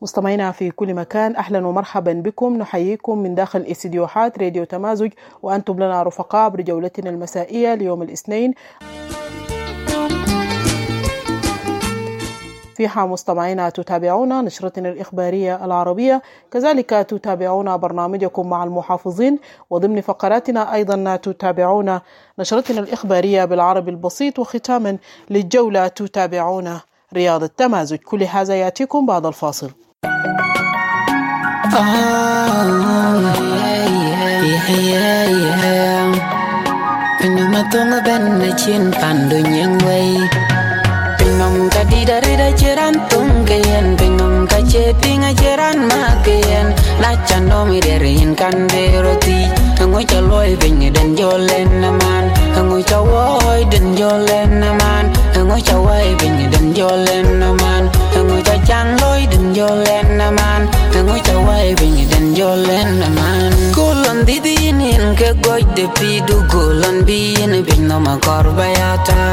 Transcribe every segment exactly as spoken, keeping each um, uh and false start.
مستمعينا في كل مكان، أهلا ومرحبا بكم. نحييكم من داخل استديوهات راديو تمازج، وأنتم لنا رفقاء بجولتنا المسائية ليوم الاثنين. فيها مستمعينا تتابعون نشرتنا الإخبارية العربية، كذلك تتابعون برنامجكم مع المحافظين، وضمن فقراتنا أيضا تتابعون نشرتنا الإخبارية بالعربي البسيط، وختاما للجولة تتابعون رياض التمازج. كل هذا يأتيكم بعد الفاصل. Penong tadi dari dajeran tungkean, penong kace pinga jeran makean, lacan domi derin kan beroti, ngoi caloi bengi dan jolen naman, ngoi cawoi dan jolen naman, ngoi cawai bengi dan jolen naman, ngoi cacang loi dan jolen naman, ngoi cawai bengi dan jolen naman. Kulon didinin ke goj de pidu kulon bin bin nama korbayata.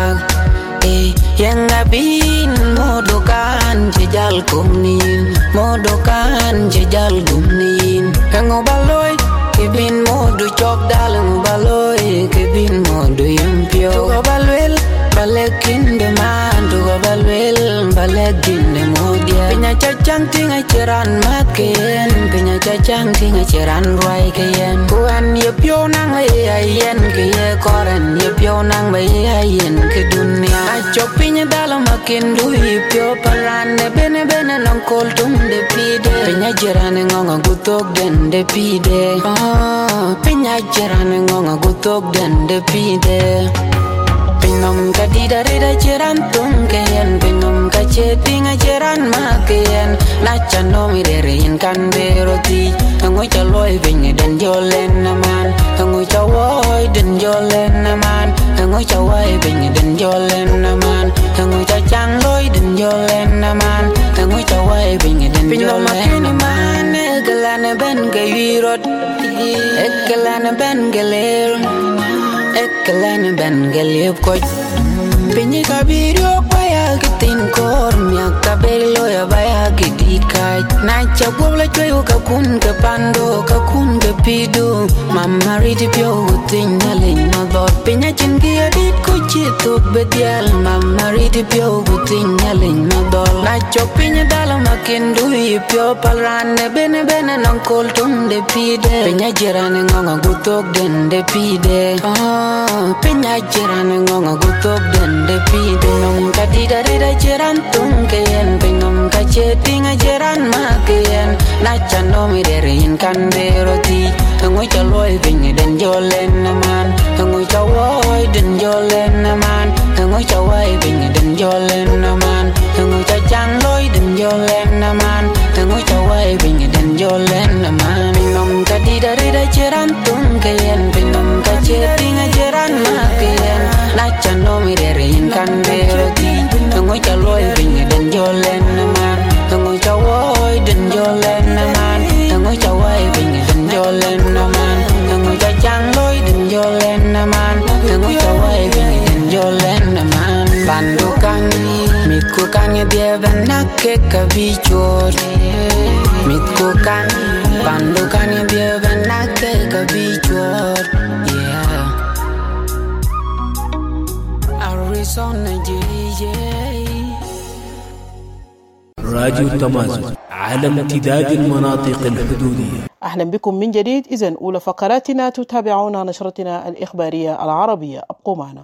Yang abin modokan jejal kumnin, modokan jejal gumnin. Ngobaloy kebin modu chok dal, ngobaloy kebin modu yempio. Ngobalwel balekin de man, ngobalwel balekin de modia. Penya cacang tinga ceran maken, penya cacang tinga ceran ruai kayen. Kuan yepio nang ayen keye koran, yepio nang ayen ke dunia. Chopinya dalam makin dui pio parane bene bene nang koltung de pide. Penya jerane ngonga gutok den de pide. Ah, penya jerane ngonga gutok den de pide. Penom kadi dari da jeran tungkean, penom kace tinga jeran makean, lacan domi derin kan beroti, ngoi caloi bengi dan jolen naman, ngoi cawoi dan jolen naman, ngoi cawai bengi dan jolen naman, ngoi cacang loi dan jolen naman, ngoi cawai bengi dan jolen naman. Ekelane ben kewirot, ekelane ben keler, ekelane ben kelip koj. Penyi kabirio baya kitin kor, miak kabelo ya baya kidikai. Nacha bobla choyo kakun ke pando, kakun ke pidu. Mama riti pio uting nalin nadot. Penya chingi adit kuchi tuk betial. Mama riti pio uting nalin nadot. Nacho penya dalam makin dui pio palrane bene bene nang koltung de pide. Penya jirane ngonga gutok den de pide. Ah, penya jirane ngonga gutok den de pide. Nong kadi dari da jeran tungkean, penong kace tinga jeran makean, lacan domi derin kan beroti, ngoi caloi bengi dan jolen naman, ngoi cawoi dan jolen naman, ngoi cawai bengi dan jolen naman, ngoi cacang loi dan jolen naman, ngoi cawai bengi dan jolen naman. Penong kadi dari da jeran tungkean, penong kace tinga jeran makean, lacan domi derin kan beroti, ngoi caloi bengi dan jolen naman, ngoi cawoi dan jolen naman, ngoi cawai bengi dan jolen naman, ngoi cacang loi dan jolen naman, ngoi cawai bengi dan jolen naman. Bandukan mitkukan dia benak ke kabichor, mitkukan bandukan dia benak ke kabichor. Yeah, Arizona J J. راديو تمازج على امتداد المناطق الحدودية. أهلا بكم من جديد. إذن أولى فقراتنا تتابعون نشرتنا الإخبارية العربية، أبقوا معنا.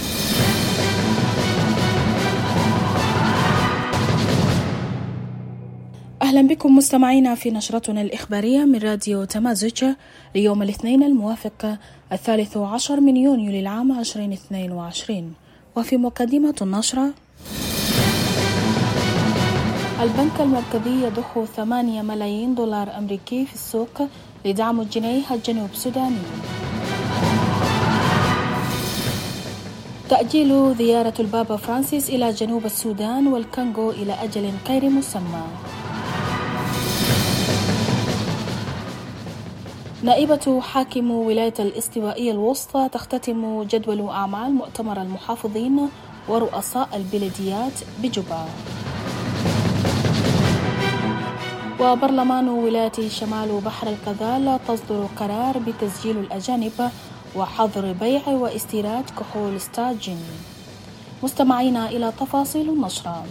أهلا بكم مستمعينا في نشرتنا الإخبارية من راديو تمازج ليوم الاثنين الموافق الثالث عشر من يونيو للعام عشرين اثنين وعشرين. وفي مقدمة النشرة: البنك المركزي يضخ ثمانية ملايين دولار أمريكي في السوق لدعم الجنيه الجنوب السوداني. تأجيل زيارة البابا فرانسيس إلى جنوب السودان والكونغو إلى أجل غير مسمى. نائبة حاكم ولاية الاستوائية الوسطى تختتم جدول أعمال مؤتمر المحافظين ورؤساء البلديات بجوبا. وبرلمان ولاية شمال بحر الغزال تصدر قرار بتسجيل الأجانب وحظر بيع واستيراد كحول ستاجين. مستمعينا إلى تفاصيل النشرة.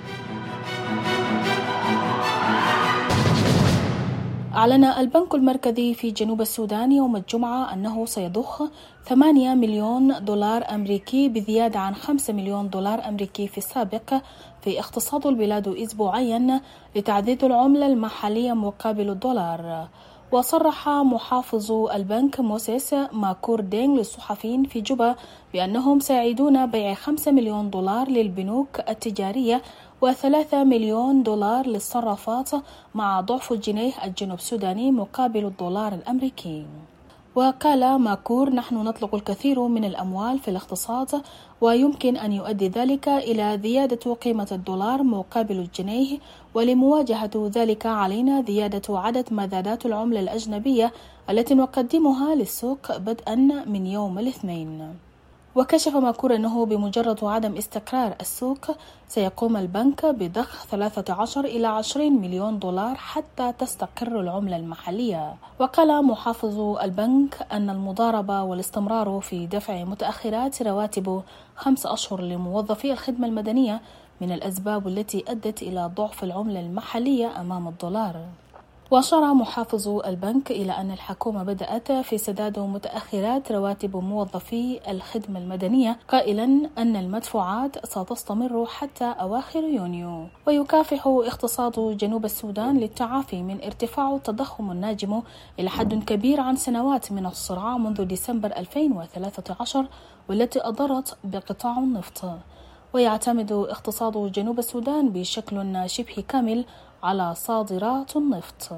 أعلن البنك المركزي في جنوب السودان يوم الجمعة أنه سيضخ ثمانية مليون دولار أمريكي بزيادة عن خمسة مليون دولار أمريكي في السابق في اقتصاد البلاد أسبوعيا لتعزيز العملة المحلية مقابل الدولار. وصرح محافظ البنك موسيس ماكور دينغ للصحفيين في جوبا بأنهم سيعيدون بيع خمسة مليون دولار للبنوك التجارية وثلاثة مليون دولار للصرافات مع ضعف الجنيه الجنوب السوداني مقابل الدولار الأمريكي. وقال ماكور: نحن نطلق الكثير من الأموال في الاقتصاد ويمكن أن يؤدي ذلك إلى زيادة قيمة الدولار مقابل الجنيه، ولمواجهة ذلك علينا زيادة عدد مزادات العملة الأجنبية التي نقدمها للسوق بدءا من يوم الاثنين. وكشف ماكور أنه بمجرد عدم استقرار السوق سيقوم البنك بضخ ثلاثة عشر إلى عشرين مليون دولار حتى تستقر العملة المحلية. وقال محافظ البنك أن المضاربة والاستمرار في دفع متأخرات رواتب خمس أشهر لموظفي الخدمة المدنية من الأسباب التي أدت إلى ضعف العملة المحلية أمام الدولار. وأشار محافظ البنك إلى أن الحكومة بدأت في سداد متأخرات رواتب موظفي الخدمة المدنية، قائلا أن المدفوعات ستستمر حتى أواخر يونيو. ويكافح اقتصاد جنوب السودان للتعافي من ارتفاع التضخم الناجم إلى حد كبير عن سنوات من الصراع منذ ديسمبر ألفين وثلاثة عشر والتي أضرت بقطاع النفط. ويعتمد اقتصاد جنوب السودان بشكل شبه كامل على صادرات النفط.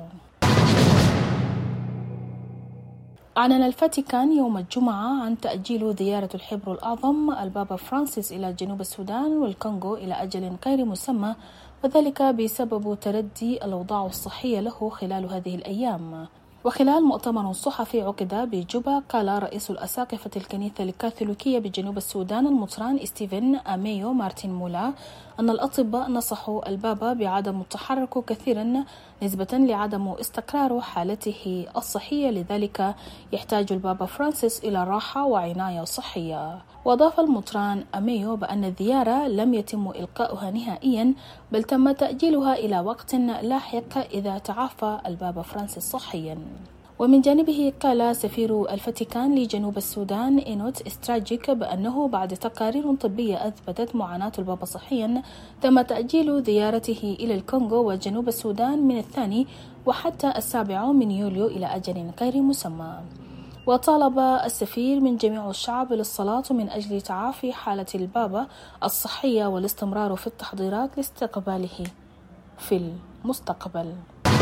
أعلن الفاتيكان يوم الجمعة عن تأجيل زيارة الحبر الأعظم البابا فرانسيس إلى جنوب السودان والكونغو إلى أجل غير مسمى، وذلك بسبب تردي الأوضاع الصحية له خلال هذه الأيام. وخلال مؤتمر صحفي عقد بجوبا، قال رئيس الأساقفة الكنيسة الكاثوليكية بجنوب السودان المطران ستيفن أميو مارتين مولا أن الأطباء نصحوا البابا بعدم التحرك كثيرا نسبة لعدم استقرار حالته الصحية، لذلك يحتاج البابا فرانسيس إلى راحة وعناية صحية. وأضاف المطران أميو بأن الزيارة لم يتم إلقاؤها نهائيا، بل تم تأجيلها إلى وقت لاحق إذا تعافى البابا فرانسيس صحيا. ومن جانبه قال سفير الفاتيكان لجنوب السودان إينوت استراجيك بأنه بعد تقارير طبية أثبتت معاناة البابا صحيا تم تأجيل زيارته إلى الكونغو وجنوب السودان من الثاني وحتى السابع من يوليو إلى أجل غير مسمى. وطالب السفير من جميع الشعب للصلاة من أجل تعافي حالة البابا الصحية والاستمرار في التحضيرات لاستقباله في المستقبل.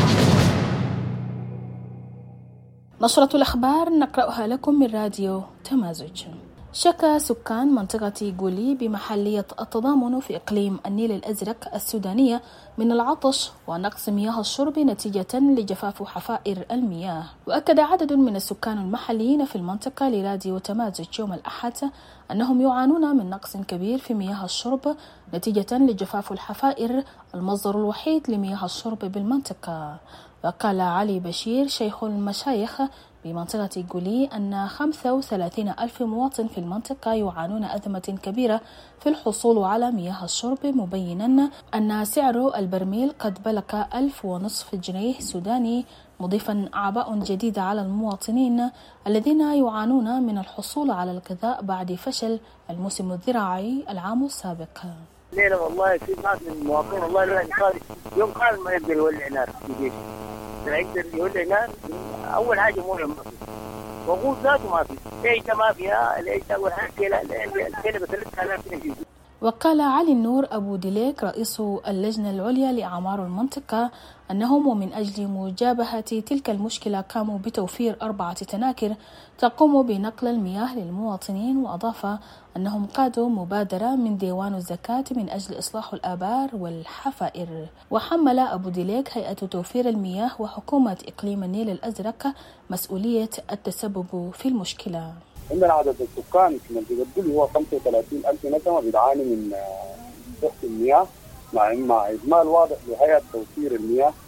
نشرة الأخبار نقرأها لكم من راديو تمازج. شكى سكان منطقة غولي بمحلية التضامن في إقليم النيل الأزرق السودانية من العطش ونقص مياه الشرب نتيجة لجفاف حفائر المياه. وأكد عدد من السكان المحليين في المنطقة لراديو تمازج يوم الأحد أنهم يعانون من نقص كبير في مياه الشرب نتيجة لجفاف الحفائر المصدر الوحيد لمياه الشرب بالمنطقة. وقال علي بشير شيخ المشايخ بمنطقة غولي أن خمسة وثلاثين ألف مواطن في المنطقة يعانون أزمة كبيرة في الحصول على مياه الشرب، مبينا أن سعر البرميل قد بلغ ألف ونصف جنيه سوداني، مضيفا أعباء جديدة على المواطنين الذين يعانون من الحصول على الغذاء بعد فشل الموسم الزراعي العام السابق. ليلة والله في ناس من المواطنين والله الواحد قال يوم قال ما يقدر يولع نار في البيت، يقدر يولع نار أول حاجة موية ما في، وقود ذاته ما في، ليش ما فيها ليش أول حاجة كلا كلا بثلاث آلاف جنيه. وقال علي النور أبو ديليك رئيس اللجنة العليا لأعمار المنطقة أنهم ومن أجل مجابهة تلك المشكلة قاموا بتوفير أربعة تناكر تقوم بنقل المياه للمواطنين. وأضاف أنهم قادوا مبادرة من ديوان الزكاة من أجل إصلاح الآبار والحفائر. وحمل أبو ديليك هيئة توفير المياه وحكومة إقليم النيل الأزرق مسؤولية التسبب في المشكلة. عندنا عدد السكان في منطقة غولي هو خمسة وثلاثين ألف نسمة بيعاني من ضغط المياه مع مع إهمال واضح لهيئة توفير المياه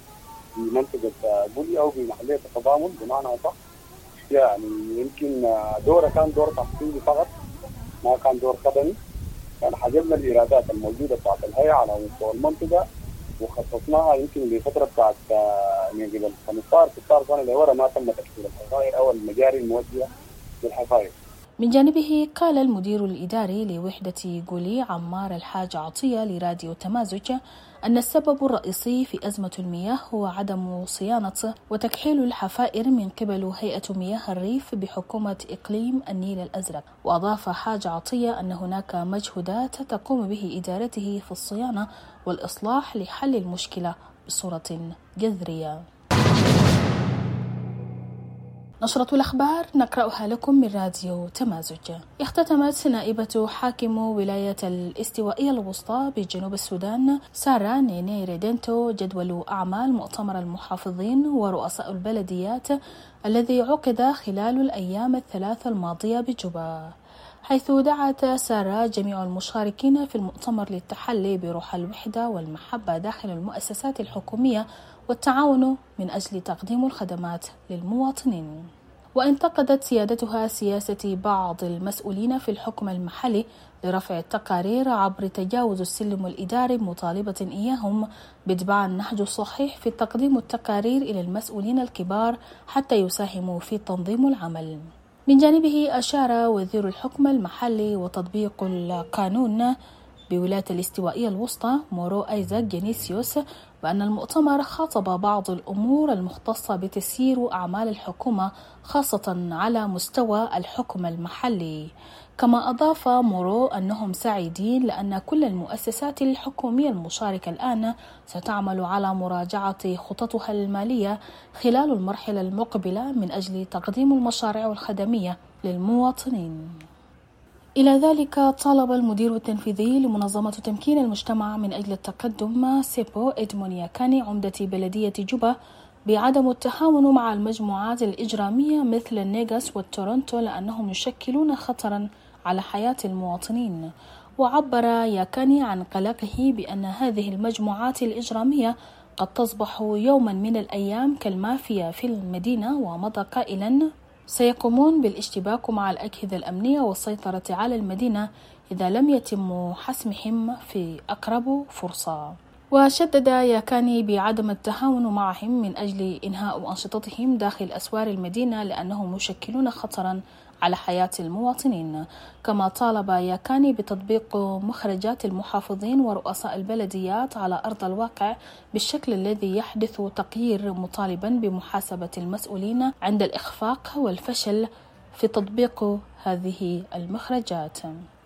في منطقة بولي أو في محلية التضامن بمعنى أصح. يعني يمكن دوره كان دور تحصيلي فقط، ما كان دور خدمي. كان حجمنا الإيرادات الموجودة بتاعت الهيئة على مستوى المنطقة وخصصناها يمكن لفترة بتاعت من قبل خمسة عشر سنة لورا ما تم تكسير الحفاير أو المجاري الموجهة للحفاير. من جانبه قال المدير الإداري لوحدة قولي عمار الحاج عطية لراديو تمازج أن السبب الرئيسي في أزمة المياه هو عدم صيانة وتكحيل الحفائر من قبل هيئة مياه الريف بحكومة إقليم النيل الأزرق. وأضاف حاج عطية أن هناك مجهودات تقوم به إدارته في الصيانة والإصلاح لحل المشكلة بصورة جذرية. نشرة الأخبار نقرأها لكم من راديو تمازج. اختتمت نائبة حاكم ولاية الاستوائية الوسطى بجنوب السودان سارة نيني ريدنتو جدول أعمال مؤتمر المحافظين ورؤساء البلديات الذي عقد خلال الأيام الثلاثة الماضية بجوبا، حيث دعت سارة جميع المشاركين في المؤتمر للتحلي بروح الوحدة والمحبة داخل المؤسسات الحكومية والتعاون من أجل تقديم الخدمات للمواطنين. وانتقدت سيادتها سياسة بعض المسؤولين في الحكم المحلي لرفع التقارير عبر تجاوز السلم الإداري، مطالبة إياهم باتباع النهج الصحيح في تقديم التقارير إلى المسؤولين الكبار حتى يساهموا في تنظيم العمل. من جانبه أشار وزير الحكم المحلي وتطبيق القانون بولاية الاستوائية الوسطى مورو أيزاك جينيسيوس بأن المؤتمر خاطب بعض الأمور المختصة بتسيير أعمال الحكومة خاصة على مستوى الحكم المحلي. كما أضاف مورو أنهم سعيدين لأن كل المؤسسات الحكومية المشاركة الآن ستعمل على مراجعة خططها المالية خلال المرحلة المقبلة من أجل تقديم المشاريع الخدمية للمواطنين. إلى ذلك طالب المدير التنفيذي لمنظمة تمكين المجتمع من أجل التقدم سيبو إدمون ياكاني عمدة بلدية جوبا بعدم التهاون مع المجموعات الإجرامية مثل النيغاس والتورونتو لأنهم يشكلون خطرا على حياة المواطنين. وعبر ياكاني عن قلقه بأن هذه المجموعات الإجرامية قد تصبح يوما من الأيام كالمافيا في المدينة، ومضى قائلا سيقومون بالاشتباك مع الأجهزة الأمنية والسيطرة على المدينة إذا لم يتم حسمهم في أقرب فرصة. وشدد ياكاني بعدم التهاون معهم من أجل إنهاء أنشطتهم داخل أسوار المدينة لأنهم يشكلون خطرا على حياة المواطنين. كما طالب ياكاني بتطبيق مخرجات المحافظين ورؤساء البلديات على أرض الواقع بالشكل الذي يحدث تغيير، مطالبا بمحاسبة المسؤولين عند الإخفاق والفشل في تطبيق هذه المخرجات.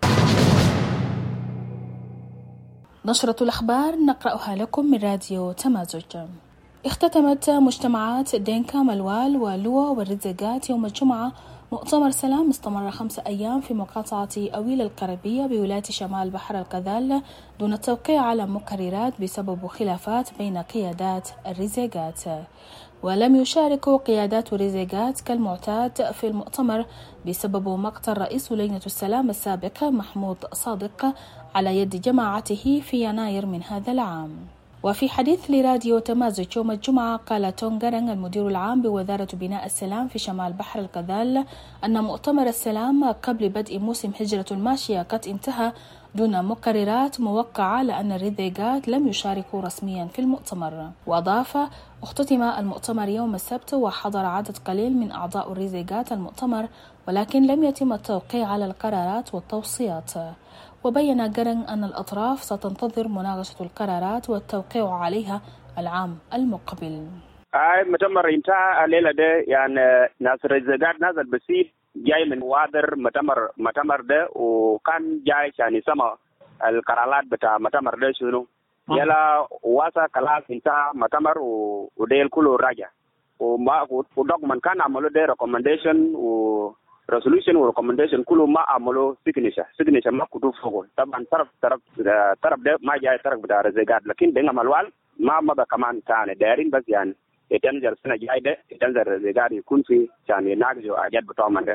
نشرة الأخبار نقرأها لكم من راديو تمازج. اختتمت مجتمعات دينكا ملوال ولوا والرزقات يوم الجمعة مؤتمر سلام استمر خمسة أيام في مقاطعة أويل القربية بولاية شمال بحر القذال دون التوقيع على مقررات بسبب خلافات بين قيادات الرزقات. ولم يشارك قيادات الرزقات كالمعتاد في المؤتمر بسبب مقتل رئيس لجنة السلام السابق محمود صادق على يد جماعته في يناير من هذا العام. وفي حديث لراديو تمازج يوم الجمعة قال تونغرانغ المدير العام بوزارة بناء السلام في شمال بحر القذال أن مؤتمر السلام قبل بدء موسم هجرة الماشية قد انتهى دون مقررات موقعة لأن الرزقات لم يشاركوا رسميا في المؤتمر. وأضاف اختتم المؤتمر يوم السبت وحضر عدد قليل من أعضاء الرزقات المؤتمر ولكن لم يتم التوقيع على القرارات والتوصيات. وبين غرنغ أن الأطراف ستنتظر مناقشة القرارات والتوقيع عليها العام المقبل. هاي مؤتمر انتهى الليلة ده، يعني ناس الرزقات نازل بسيط جاي من وادر مؤتمر مؤتمر ده، وكان جاي عشان يسمع القرارات بتاع مؤتمر ده شنو. يلا واسا خلاص انتهى مؤتمر وديل كله راجع وما ودوكمنت كان عملوا ده ريكومنديشن و resolution و recommendation كله ما عملوا signature signature ما كتب فوق. طبعا طرف طرف طرف ده ما جاي طرف بتاع الرزقات، لكن دينا مالوال ما مضى كمان ثاني دايرين بس يعني يتنزل السنة جاي ده يتنزل الرزقات يكون في عشان يناقشوا حاجات بتوعهم ده.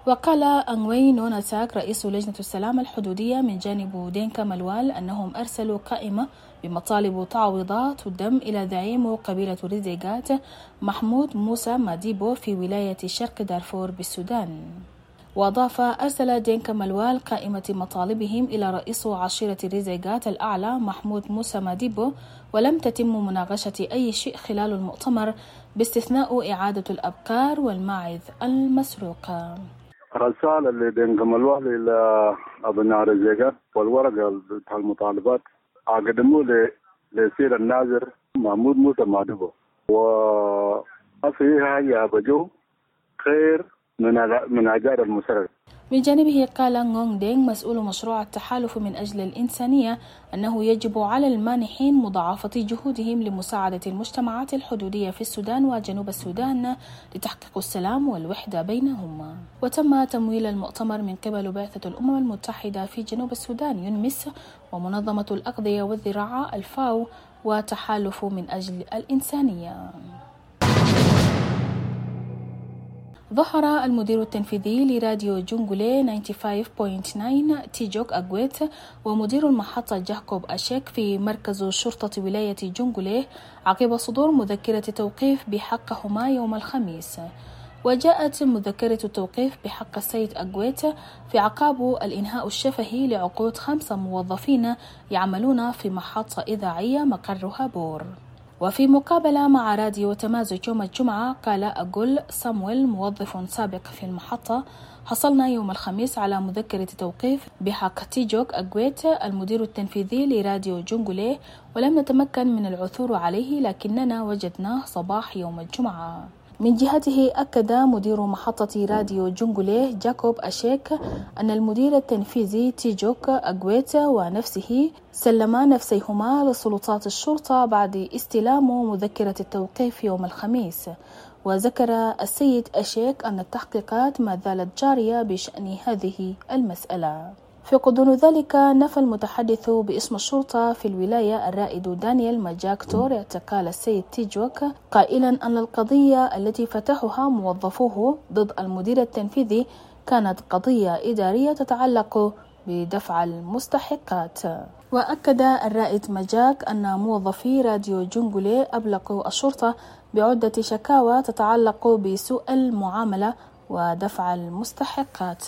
وقال أنوي نوناتاك رئيس لجنة السلام الحدودية من جانب دينكا ملوال أنهم أرسلوا قائمة بمطالب تعويضات الدم إلى زعيم قبيلة ريزيغات محمود موسى ماديبو في ولاية شرق دارفور بالسودان. وأضاف أرسل دينكا ملوال قائمة مطالبهم إلى رئيس عشيرة ريزيغات الأعلى محمود موسى ماديبو، ولم تتم مناقشة أي شيء خلال المؤتمر باستثناء إعادة الأبقار والماعز المسروقة. رسالة لدينكا ملوال إلى أبناء ريزيغات والورقة المطالبات أقدموا لسير الناظر محمود موسى ماديبو، وأصيها يا بجو خير من أجار المسرر. من جانبه قال نغونغ دينغ مسؤول مشروع التحالف من أجل الإنسانية أنه يجب على المانحين مضاعفة جهودهم لمساعدة المجتمعات الحدودية في السودان وجنوب السودان لتحقيق السلام والوحدة بينهما. وتم تمويل المؤتمر من قبل بعثة الأمم المتحدة في جنوب السودان يونمس ومنظمة الأغذية والزراعة الفاو وتحالف من أجل الإنسانية. ظهر المدير التنفيذي لراديو جونغولي تسعة وخمسين فاصلة تسعة تيجوك أغويت ومدير المحطة جاكوب أشيك في مركز شرطة ولاية جونغولي عقب صدور مذكرة توقيف بحقهما يوم الخميس. وجاءت مذكرة التوقيف بحق السيد أغويت في عقاب الإنهاء الشفهي لعقود خمسة موظفين يعملون في محطة إذاعية مقرها بور. وفي مقابلة مع راديو تمازج يوم الجمعة قال أقول سامويل موظف سابق في المحطة: حصلنا يوم الخميس على مذكرة توقيف بحق تيجوك أغويت المدير التنفيذي لراديو جونغولي، ولم نتمكن من العثور عليه لكننا وجدناه صباح يوم الجمعة. من جهته أكد مدير محطة راديو جونغولي جاكوب أشيك أن المدير التنفيذي تيجوك أغويت ونفسه سلما نفسيهما لسلطات الشرطة بعد استلام مذكرة التوقيف يوم الخميس. وذكر السيد أشيك أن التحقيقات ما زالت جارية بشأن هذه المسألة. في غضون ذلك نفى المتحدث باسم الشرطة في الولاية الرائد دانيال ماجاك تور اعتقال السيد تيجوك، قائلا أن القضية التي فتحها موظفوه ضد المدير التنفيذي كانت قضية إدارية تتعلق بدفع المستحقات. وأكد الرائد ماجاك أن موظفي راديو جونغولي أبلغوا الشرطة بعدة شكاوى تتعلق بسوء المعاملة ودفع المستحقات.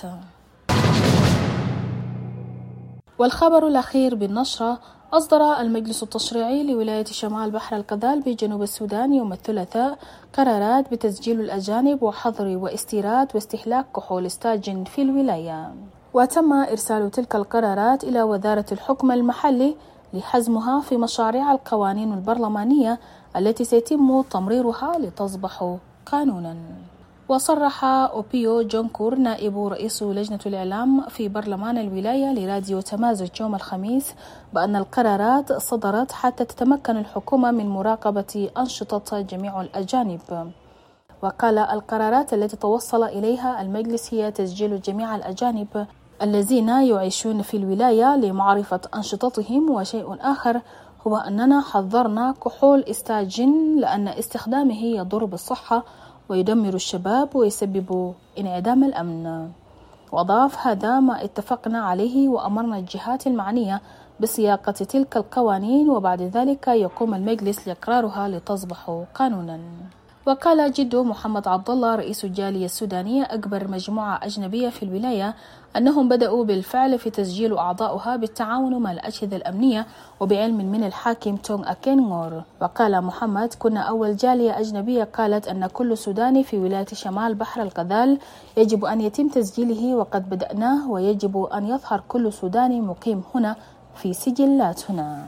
والخبر الأخير بالنشرة: أصدر المجلس التشريعي لولاية شمال بحر الغزال بجنوب السودان يوم الثلاثاء قرارات بتسجيل الأجانب وحظر واستيراد واستهلاك كحول ستاجن في الولاية. وتم إرسال تلك القرارات إلى وزارة الحكم المحلي لحزمها في مشاريع القوانين البرلمانية التي سيتم تمريرها لتصبح قانونا. وصرح أوبيو جونكور نائب رئيس لجنة الإعلام في برلمان الولاية لراديو تمازج يوم الخميس بأن القرارات صدرت حتى تتمكن الحكومة من مراقبة أنشطة جميع الأجانب. وقال القرارات التي توصل إليها المجلس هي تسجيل جميع الأجانب الذين يعيشون في الولاية لمعرفة أنشطتهم، وشيء آخر هو أننا حذرنا كحول استاجن لأن استخدامه يضر بالصحة ويدمر الشباب ويسبب انعدام الأمن. وأضاف: هذا ما اتفقنا عليه وأمرنا الجهات المعنية بصياغة تلك القوانين، وبعد ذلك يقوم المجلس لإقرارها لتصبح قانونا. وقال جدو محمد عبد الله رئيس الجالية السودانية أكبر مجموعة أجنبية في الولاية أنهم بدأوا بالفعل في تسجيل أعضائها بالتعاون مع الأجهزة الأمنية وبعلم من الحاكم تونغ أكين غور. وقال محمد: كنا أول جالية أجنبية قالت أن كل سوداني في ولاية شمال بحر الغزال يجب أن يتم تسجيله، وقد بدأناه، ويجب أن يظهر كل سوداني مقيم هنا في سجلاتنا.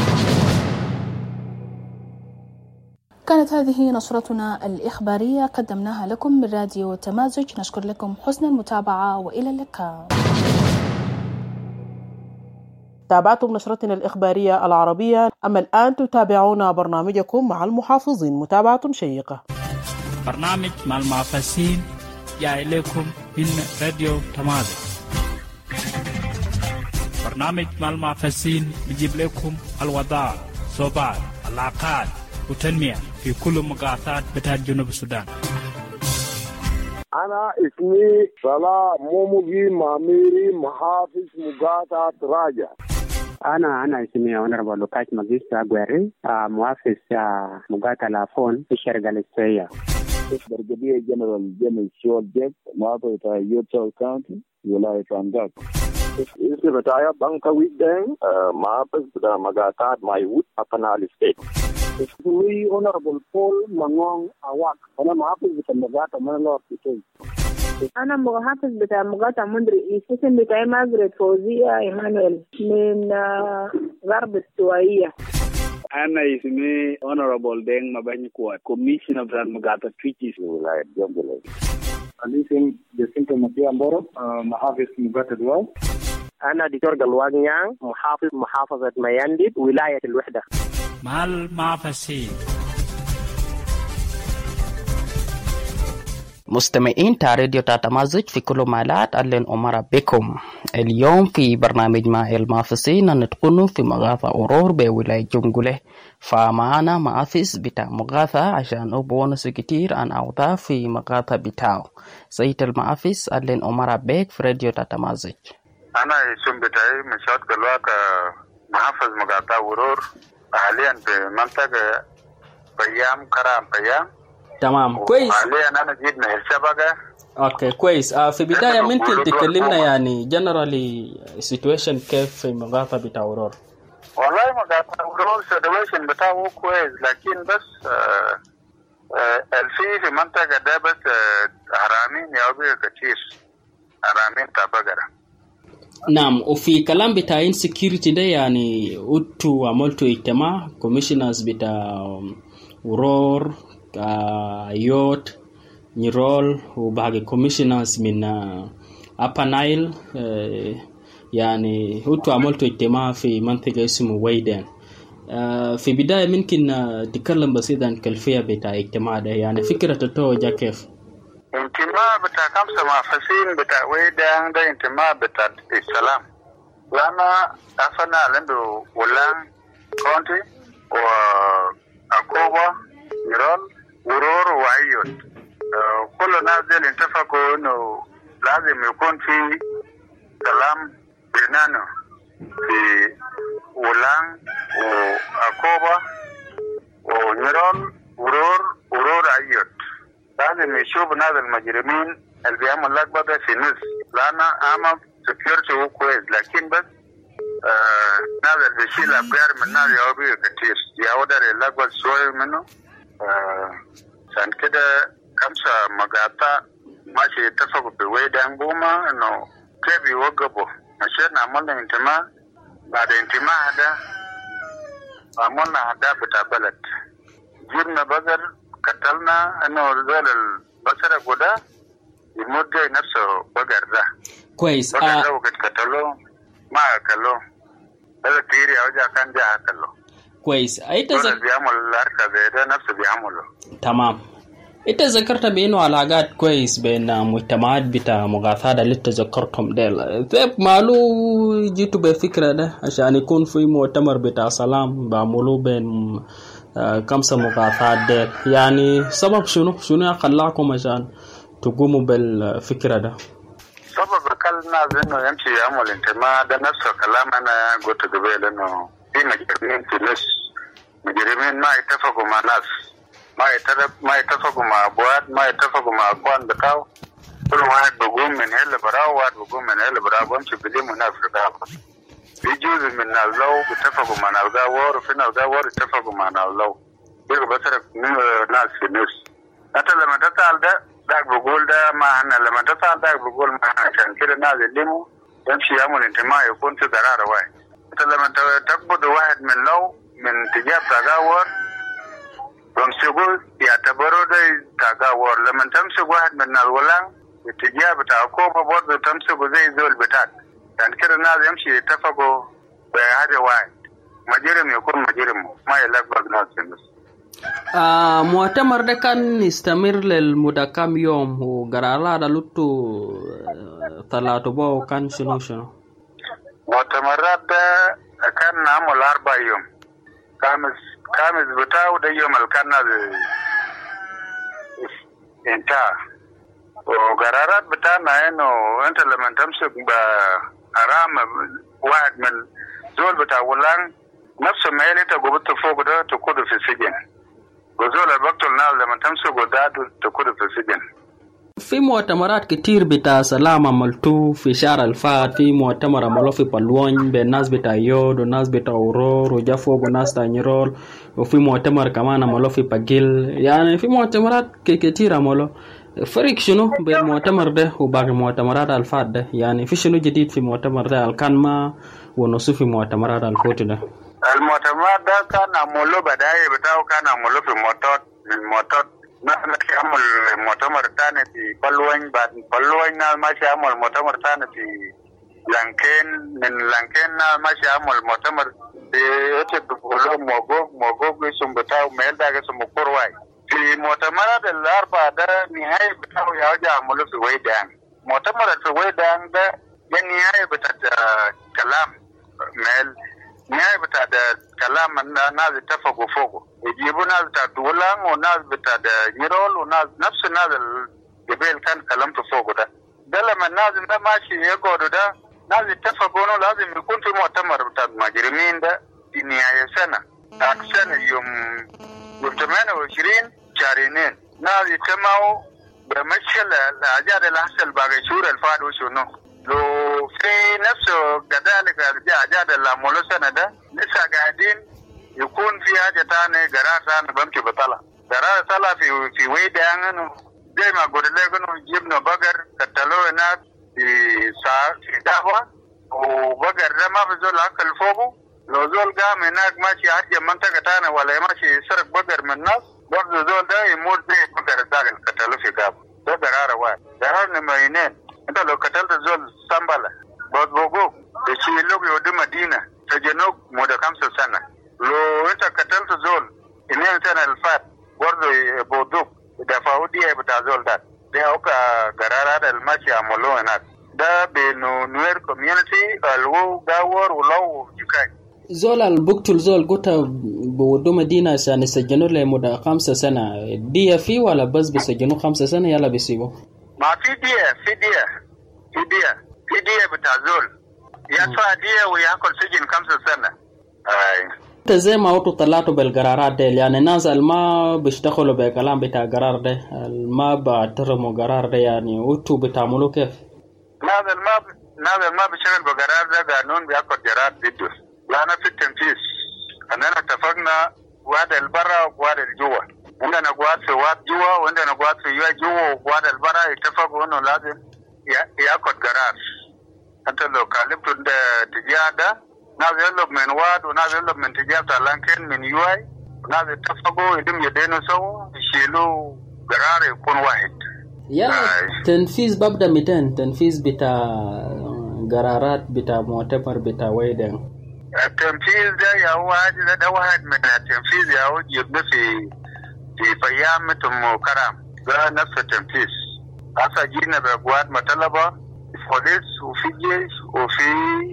كانت هذه نشرتنا الإخبارية قدمناها لكم من راديو تمازج. نشكر لكم حسن المتابعة وإلى اللقاء. تابعتم نشرتنا الإخبارية العربية، أما الآن تتابعون برنامجكم مع المحافظين. متابعة شيقة. برنامج مع المحافظين جاء إليكم من راديو تمازج. برنامج مع المحافظين بيجيب لكم الوضع، صوبات، العلاقات وتنمية في كل مقاطعات بتاعت جنوب السودان. أنا اسمي صلاح موموجي ماميري محافظ مقاطعة راجع. أنا أنا اسمي أونربل لوكاس ماجيستا أغويري محافظ مقاطعة لافون في الشرق الأوسطية. برغبية جنرال جيمس شول جيب محافظة يوتشو كاونتي ولاية أنداك. اسمي بتاعي بانكا ويدين محافظ بتاع مقاطعة مايوت أبنال ستيت. اسمي أونربل بول مانوان أواك. أنا محافظ بتاع مقاطعة مانلور ستيت. أنا محافظ بتاع مقاطعة مندري. اسم بتاعي ماجريت فوزية إيمانويل من غرب السوائية. أنا اسمي Honorable Deng Mabany Kuat, Commissioner of Mugata Twitches ولاية جنبلة. أنا اسمي جسنتو مكي أمبورو محافظ مقاطعة دواو. أنا دكتور قلوان نيان محافظ محافظة ميانديد ولاية الوحدة. مال معفسي. مستمعين تاع راديو تاتمازج في كل مالات أهلا ومرحبا بكم. اليوم في برنامج مع المافسين نتكون في مغاثة أورور بولاية جنجولة، فمعنا مافس بتاع مغاثة عشان أبونس كتير عن أوضاع في مغاثة بتاعه. سيد المافس أهلا ومرحبا بك في راديو تاتمازج. أنا اسم بتاعي مشاد قلواك محافظ مغاثة أورور حاليا في منطقة بيام كرام بيام. تمام كويس. حاليا أنا جيت من الشبكة. اوكي كويس. آه في بداية ممكن تكلمنا يعني جنرالي سيتويشن كيف في مغاثة بتاع أورور؟ والله مغاثة أورور سيتويشن بتاعه كويس، لكن بس آه آه الفي في منطقة ده بس آه حرامين يابي كتير، حرامين تابقرة. نعم. وفي كلام بتاع انسكيورتي ده يعني أنتوا عملتوا اجتماع كوميشنرز بتاع أورور آه يوت نيرول وباقي كوميشنرز من أبا نايل، آه يعني أنتوا عملتوا اجتماع في منطقة اسمه ويدان. آه في بداية ممكن آه تكلم بسيطا عن الكيفية بتاع الاجتماع ده، يعني فكرة التوجه كيف؟ انتماء بتاع خمسة معفسين بتاع ويدان ده انتماء بتاع السلام، لأن أفنا عنده ولان كونتي وأكوبا نيرول ورور وعيون، كل الناس دي اتفقوا انه لازم يكون في كلام بيننا في ولان وأكوبا ونيرول ورور ورور عيون. لازم يشوف ناس المجرمين اللي بيعملوا لقبة في ناس، لأن أما سكيورتي هو كويس، لكن بس آه ناس اللي بيشيل أبيار من ناس يوبي كتير يقدر اللقبة شوية منه. عشان آه كده خمسة مقاطع ماشي اتفقوا بويدان بوما إنه كيف يوقفوا عشان عملنا انتماء. بعد انتماء ده عملنا أهداف بتاع بلد، جبنا بقر قتلنا إنه رجال البصرة قدا يموت نفسه بقر ده كويس. بقر ده وقت قتلوه ما أكلوه، هذا تيري أوجا كان جا أكلوه كويس. أنت ذكرت بيعمل الحركة زي ده نفسه بيعمله. تمام. أنت ذكرت بينه علاقات كويس بين مجتمعات بتاع مغاثة اللي تذكرتهم ديل، طيب مالو جيتوا بفكرة ده عشان يكون في مؤتمر بتاع سلام بعملوه بين خمسة مغاثات ديل، يعني سبب شنو شنو خلاكم عشان تقوموا بالفكرة ده؟ سبب كل الناس إنه يمشي يعمل انتماء ده نفسه كلام أنا قلت قبل إنه في مجرمين في ناس مجرمين ما يتفقوا مع ناس، ما يتفق ما يتفقوا مع أبوات، ما يتفقوا مع أخوان بتاعه، كل واحد بقوم من هلا براو واحد بقوم من هلا براو بمشي بديم وناس رقابة. في جزء من نالو بيتفقوا مع نالجاور وفي نالجاور يتفقوا مع نالو، بيجوا بسرق ناس في ناس. أنت لما تسأل ده داك بقول ده ما أنا لما تسأل داك بقول ما أنا، عشان كده الناس اللي مو يمشي يعمل انتماء يكون في قرار واحد. أنت لما تقبض واحد من لو من تجاب تجاور تمسكوا يعتبروا ده تجاور، لما تمسك واحد من الولان التجاب تاكوبا برضه تمسكوا زي زول بتاعك، يعني كده الناس يمشي يتفقوا بحاجة واحد، مجرم يكون مجرم ما يلقب ناس الناس. آه مؤتمر ده كان يستمر للمدة كم يوم وقرارات لوتو ثلاثة بو كان شنو شنو؟ مؤتمرات ده كان نعمل أربع يوم، خامس خامس بتاعه ده يوم اللي كان انتهى، وقرارات بتاعنا انه انت لما تمسك بحرام واحد من زول بتاع ولان نفس ما اللي انت قبضت فوق ده تكون في السجن، وزول البقتل الناس لما تمسك ده تكون في السجن. في مؤتمرات كتير بتاع سلام عملتوه في شهر الفات، في مؤتمر عملوه في بلوان بين الناس بتاع يود والناس بتاع أورور وجافوق والناس بتاع نيرول، وفي مؤتمر كمان عملوه في باجيل. يعني في مؤتمرات كتير عملوه. فرق شنو بين المؤتمر ده وباقي المؤتمرات الفات ده؟ يعني في شنو جديد في المؤتمر ده كان ما ونصف في مؤتمرات الفوت ده؟ المؤتمر ده كان عملوه بداية بتاعه كان عملوه في موتوت من موتوت نحن عمل مؤتمر ثاني في بلوين، بعد بلوين ماشي عمل مؤتمر ثاني في لانكين، من لانكين ماشي عمل مؤتمر في اتبقوا موقوف موقوف اسم بتاعه ميل ده اسمه كورواي. في مؤتمرات الأربعة ده نهاية بتاعه يرجع عملوه في ويدان. مؤتمر في ويدان ده النهاية بتاع كلام ميل، نهاية بتاع كلام الناس اتفقوا فوقه، يجيبوا ناس بتاع دولان وناس بتاع نيرول وناس نفس الناس الجبال كان كلامته فوقه ده. ده لما الناس ده ماشي يقعدوا ده ناس اتفقوا انه لازم يكون في مؤتمر بتاع المجرمين ده في نهاية سنة سنة يوم يوم ثمانية وعشرين شهرين ناس يجتمعوا بمشكل الأعداد اللي حصل باقي شهور الفات وشنو. لو في نفسه كذلك الأعداد اللي عملوا سنة ده لسه قاعدين يكون في حاجة تاني قرار تاني بمشي بطلع قرار طلع في في ويدان زي ما قلت لك انه جبنا بقر قتلوه هناك في ساعة في دعوة، وبقر ده ما في زول أكل فوقه. لو زول قام هناك ماشي حاجة منطقة تاني ولا ماشي يسرق بقر من الناس برضه زول ده يموت زي بقر الداخل اللي قتلوه في قابه. ده قرار واحد. قرار نمرة اثنين، انت لو قتلت زول سامبلا بوقوك تشيلوك يودي مدينة تجنوك مدة خمسة سنة. لو انت قتلت زول اثنين سنة الفات برضه بودوك دفعوا دي بتاع زول ده. ده اوكا قرارات الماشي عملوه هناك. ده بينو نوير كوميونتي الو داور ولو جكاي. زول البقتل زول قلت بودو مدينة عشان يسجنوا له مدة خمسة سنة، دي في ولا بس بيسجنوا خمسة سنة يلا بيسيبوا؟ ما في دية في دية في دية في دية بتاع زول يدفع دية ويأكل سجن خمسة سنة. أي. انت زي ما قلتوا طلعتوا بالقرارات دي، يعني الناس اللي بيشتغلوا بالكلام بتاع قرار ده ما بيحترموا قرار ده، يعني وانتوا بتعملوا كيف؟ ناس ما ناس ما بيشتغل بقرار ده قانون بياخد قرار ضده. لا أنا في التنفيذ أننا اتفقنا واد البرا وواد الجوا، عندنا قوات في واد جوا وعندنا قوات في يوا جوا، وواد البرا اتفقوا إنه لازم ياخد قرار. أنت لو كلمت التجاه ده ناس يطلب من واد وناس يطلب من تجاه بتاع لانكين من يواي، وناس اتفقوا يدم يدينوا سوا يشيلوا قرار يكون واحد. يعني تنفيذ ببدأ ميتين تنفيذ بتاع قرارات بتاع مؤتمر بتاع ويدان. التنفيذ ده يا واحد ده واحد من التنفيذ يا هو يبدأ في في فيام تم كرام ده نفس التنفيذ. هسه جينا بقوات مطلبة بوليس وفي جيش وفي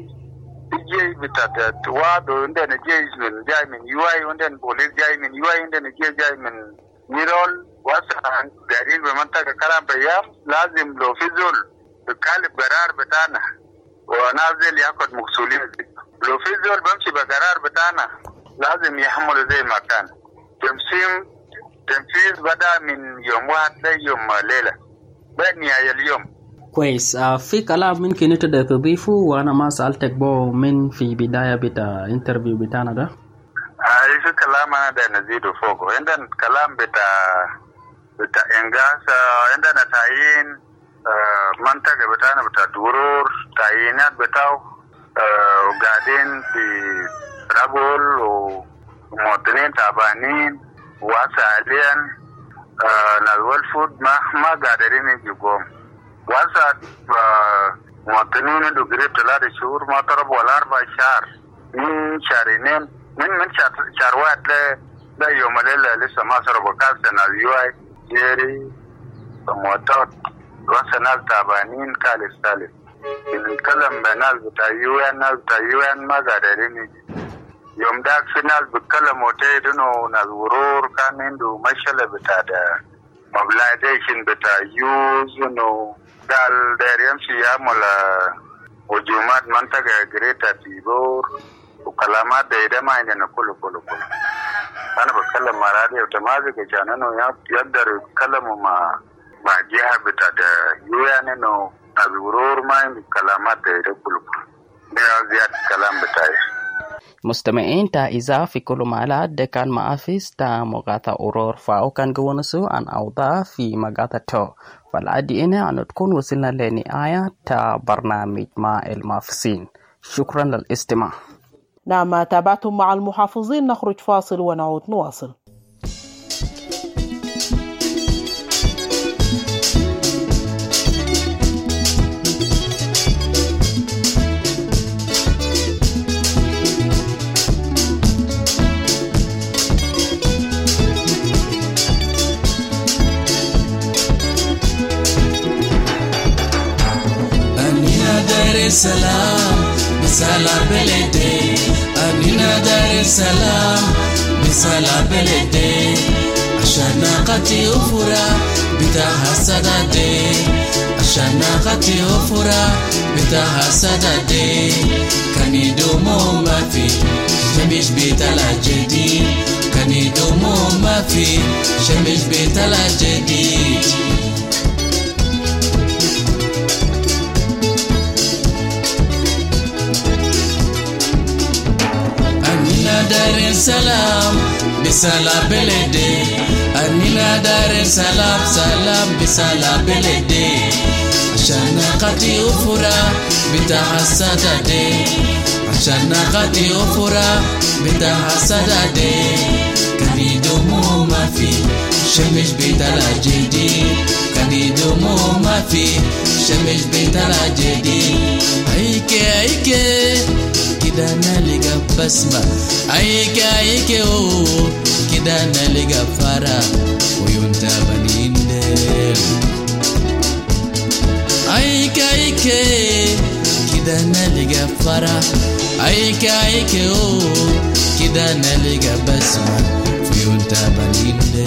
الجيش بتاع تواد، وعندنا جيش من جاي من يواي، وعندنا بوليس جاي من يواي، عندنا جيش جاي من نيرول. وهسه قاعدين بمنطقة كرام بيام لازم لو في زول بكالب قرار بتاعنا ونازل ياخد مسؤولية. لو في زول بمشي بقرار بتاعنا لازم يحمل زي ما كان. تمسيم تنفيذ بدأ من يوم واحد ليوم ليلة بنهاية اليوم. كويس. آه في كلام ممكن انت تضيفه وانا ما سألتك بو من في بداية بتاع انترفيو بتاعنا ده؟ آه في كلام انا ده نزيده فوقه. عندنا كلام بتاع بتاع انجاز، عندنا تعيين آه منطقة بتاعنا بتاع دورور تعيينات بتاعه آه وقاعدين في رجل ومواطنين تعبانين واسع حاليا آه نزول فود ما ما قادرين يجيبهم. واسع آه مواطنين اللي قريب ثلاثة شهور ما طلبوا ولا أربع شهر من شهرين من من شهر شهر واحد ل لا يوم الليلة لسه ما صرفوا كاسة نازيوي جيري موتات. واسع ناس تعبانين كالس كالس بنتكلم بناس بتاع يوان ناس بتاع يوان ما قادرين يجي. يوم داك في ناس بتكلموا تيدنو ناس ورور كان عنده مشكلة بتاع mobilization bita use no dal der yamshi yamul hujumat mantaga Greater Tibor ukalamat da ida ma ina kulu kulu kulu ana ba kallon maradi automatic ga janano ya yadda kalamu ma ma jiha bita da yuya ne no aburur ma kalamat da ida kulu kulu ne ziyad kalam bita مستمعين تا إذا في كل مالات كان معافيس تا مغاتا أورور فاو كان جوانسو عن أوضاع في مغاتا تو فالعادي إنا أن تكون وصلنا لنهاية تا برنامج مع المحافظين. شكرا للاستماع. نعم تابعتم مع المحافظين. نخرج فاصل ونعود نواصل. Salam bisala belede amina dar salam bisala belede ashana qati ufura bitaha sadade ashana qati ufura bitaha sadade kanido ma fi shamish bitala jadid kanido ma fi shamish bitala jadid Dar es Salaam bisala belede Amina Dar es Salaam salam bisala belede ashana qati ufura bitahasadade ashana qati ufura bitahasadade kanido ma fi shamish bitala jadid kanido ma fi shamish bitala jadid aike aike kidana liga basma aike aike o kidana liga fara uyunta baninde aike aike kidana liga fara aike aike o kidana liga basma uyunta baninde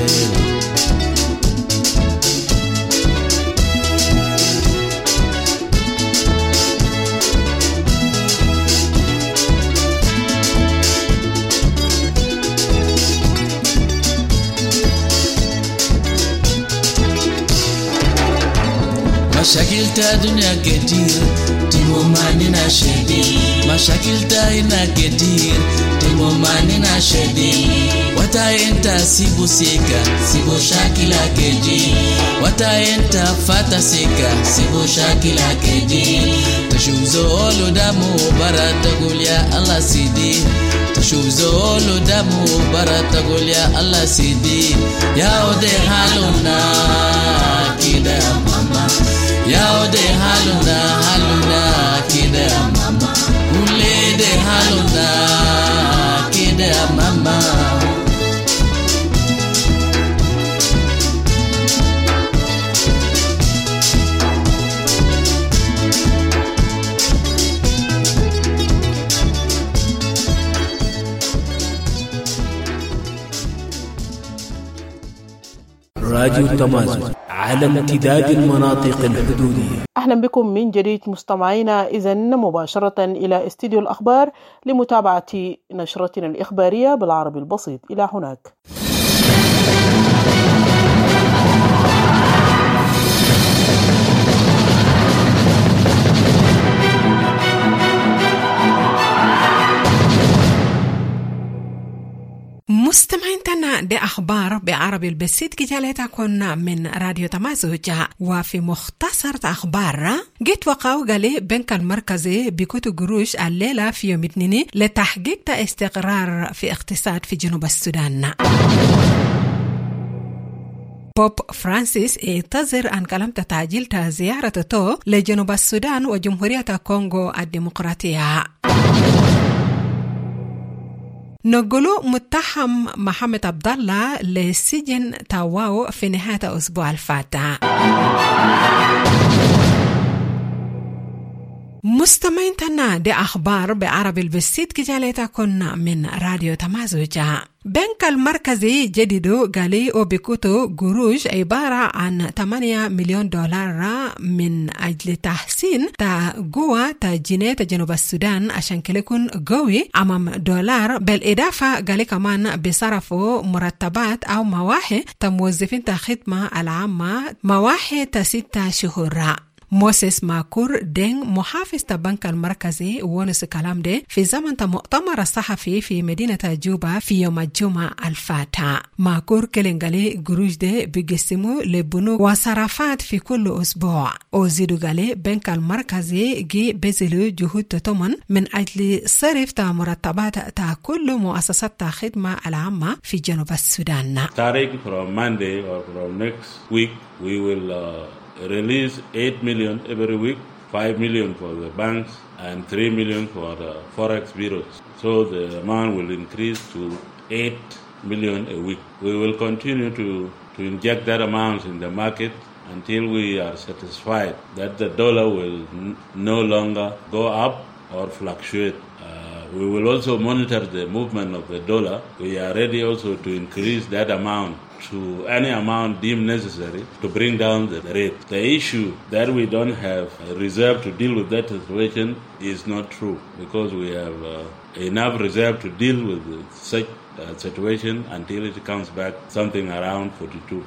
مشاكل تا دنيا كتير تمو مانينا شديد مشاكل تا هنا كتير تمو مانينا شديد وتا انت سيبو سيكا سيبو شاكلا كجي وتا انت فاتا سيكا سيبو شاكلا كجي تشوف زولو دامو برا تقول يا الله سيدي تشوف زولو دامو برا تقول يا الله سيدي يا ودي حالنا كده ماما يا ودي حالنا حالنا كده ماما وليدي حالنا كده ماما راديو تمازن على امتداد المناطق الحدودية. أهلا بكم من جديد مستمعينا، إذن مباشرة إلى استديو الأخبار لمتابعة نشرتنا الإخبارية بالعربي البسيط. إلى هناك. مستمعين تنا دي أخبار بعربي البسيط كجالتا كنا من راديو تمازوجة. وفي مختصر أخبار جيت وقاو قالي بنك المركزي بكوتو قروش الليلة في يوم اثنين لتحقيق استقرار في اقتصاد في جنوب السودان. بوب فرانسيس اعتذر عن كلام تعجيل زيارته لجنوب السودان وجمهورية كونغو الديمقراطية. نقولوا متهم محمد عبد الله لسجن تاواو في نهاية الأسبوع الفاتح. مستمعين تنا دي أخبار بعربي البسيط كجالتا كنا من راديو تمازوجة. بنك المركزي جديد قالي وبكوتو قروش عبارة عن ثمانية مليون دولار من أجل تحسين تا قوة تا جنيه جنوب السودان عشان كليكون قوي أمام دولار. بالإضافة قالي كمان بصرفوا مرتبات أو مواحي تا موظفين تا خدمة العامة مواحي تا ستة شهور. موسيس ماكور دين محافظ البنك المركزي ونس كلام ده في زمن مؤتمر الصحفي في مدينة جوبا في يوم الجمعة الفاتح. ماكور كلنغالي قروش ده بيقسموا لبنوك وصرافات في كل أسبوع. وزيدو قالي بنك المركزي جي بذلوا جهود تتمن من أجل صرف تا مرتبات تا كل مؤسسات خدمة العامة في جنوب السودان. Starting from Monday or from next week we will uh, release eight million every week, five million for the banks and three million for the forex bureaus. So the amount will increase to eight million a week. We will continue to, to inject that amount in the market until we are satisfied that the dollar will n- no longer go up or fluctuate. Uh, we will also monitor the movement of the dollar. We are ready also to increase that amount to any amount deemed necessary to bring down the rate. The issue that we don't have a reserve to deal with that situation is not true, because we have uh, enough reserve to deal with such uh, situation until it comes back something around forty-two.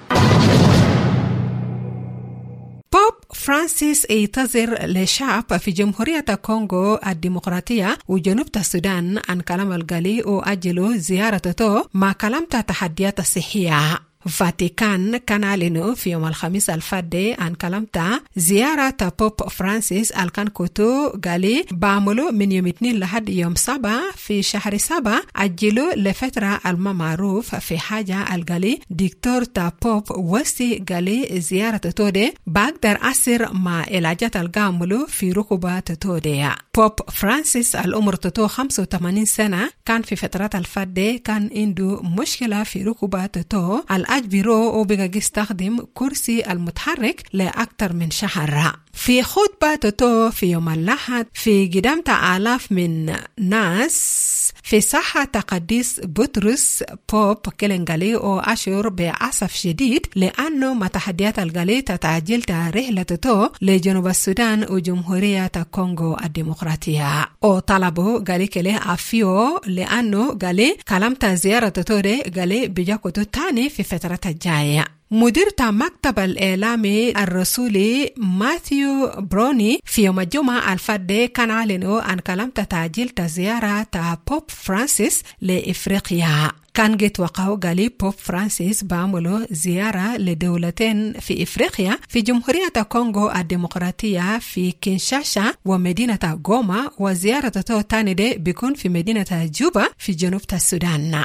فرانسيس اعتذر للشعب في جمهورية كونغو الديمقراطية وجنوب السودان عن كلام القلي وأجلوا زيارته مع كلام تحديات الصحية. فاتيكان كان أعلنوا في يوم الخميس الفادي عن كلامتا زيارة بوب فرانسيس الكان كوتو قالي بعملوا من يوم اثنين لحد يوم سبعة في شهر سبعة أجلوا لفترة المعروف في حاجة القالي دكتور تا بوب وسي قالي زيارة تودي بقدر أسر مع علاجات القاملو في ركبة تودي. بوب فرانسيس الأمر تتو خمسة وثمانين سنة كان في فترات الفادي كان عنده مشكلة في ركبة تتو أجبره وبقى يستخدم كرسي المتحرك لأكثر من شهر. في خطبة توتو في يوم الأحد في قدام آلاف من ناس في ساحة تقديس بطرس بوب كلنغالي وأشعر بأسف شديد لأنه ما تحديات الغالي تتعجل رحلة توتو لجنوب السودان وجمهورية كونغو الديمقراطية. وطلبوا قالي كله أفيو لأنه قالي كلامت زيارة توتو دي قالي بيجاكو تاني في فترة الجاية. مدير مكتب الإعلامي الرسولي ماثيو بروني في يوم الجمعة الفادي كان أعلنوا عن كلام تتعجيل زيارة بوب فرانسيس لإفريقيا. كان جيت وقعوا قالي بوب فرانسيس بعملوا زيارة لدولتين في إفريقيا في جمهورية كونغو الديمقراطية في كينشاشا ومدينة غوما، وزيارة تو تاني دي بيكون في مدينة جوبا في جنوب السودان.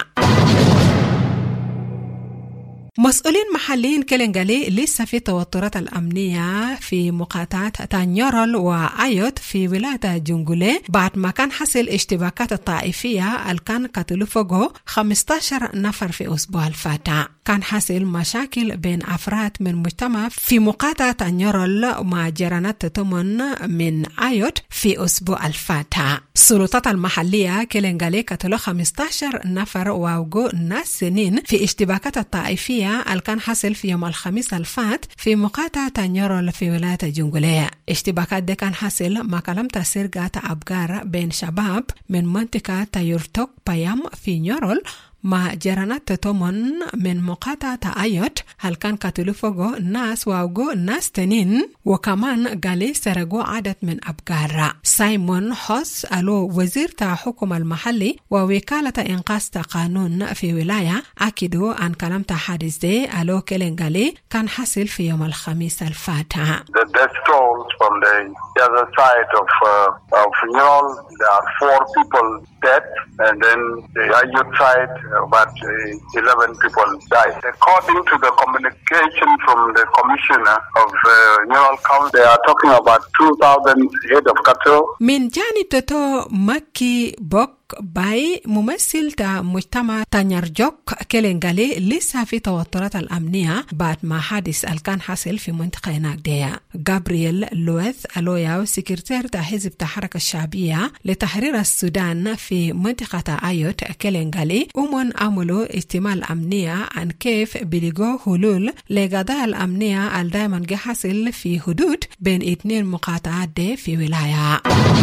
مسؤولين محليين كلنغالي لسه في توترات الأمنية في مقاطعات تانيورل وآيوت في ولاية جنغولي بعد ما كان حصل اشتباكات الطائفية اللي كان قتلوا فوقه خمسة عشر نفر في أسبوع الفاتح. كان حصل مشاكل بين أفراد من مجتمع في مقاطعة تانيورل مع جيرانات تمن من آيوت في أسبوع الفاتح. السلطات المحلية كلنغالي قتلوا خمسة عشر نفر ووقوا ناس سنين في اشتباكات الطائفية اللي كان حصل في يوم الخميس الفات في مقاطعة تانيورل في ولاية جنغولية. اشتباكات دي كان حصل مع كلام سرقة أبقار بين شباب من منطقة تايورتوك بايام في نيورل مع جيرانات تتومن من مقاطعة آيوت هل كان قتلوا فوقه ناس ووقوا ناس تنين، وكمان قالي سرقوا عدد من أبقار. سايمون حوس ألو وزير تا حكم المحلي ووكالة إنقاذ قانون في ولاية أكدوا عن كلام تا حادث دي ألو كلنغالي كان حصل في يوم الخميس الفاتح. The death tolls from the other side of uh, of Nyol, there are four people dead, and then the Ayut side about uh, eleven people died. According to the communication from the commissioner of uh, Nyol County, they are talking about two thousand head of cattle. من جانب تتو مكي بوك باي ممثل تا مجتمع تانيرجوك كيلنغالي لسه في توترات الأمنية بعد ما حادث الكان حصل في منطقة هناك دي. غابرييل لويث ألوياو سكرتير تا حزب الحركة الشعبية لتحرير السودان في منطقة آيوت كيلنغالي ومن عملوا اجتماع الأمنية عن كيف بيلقوا حلول لقضايا الأمنية الدائما حصل في حدود بين اثنين مقاطعات دي في ولاية.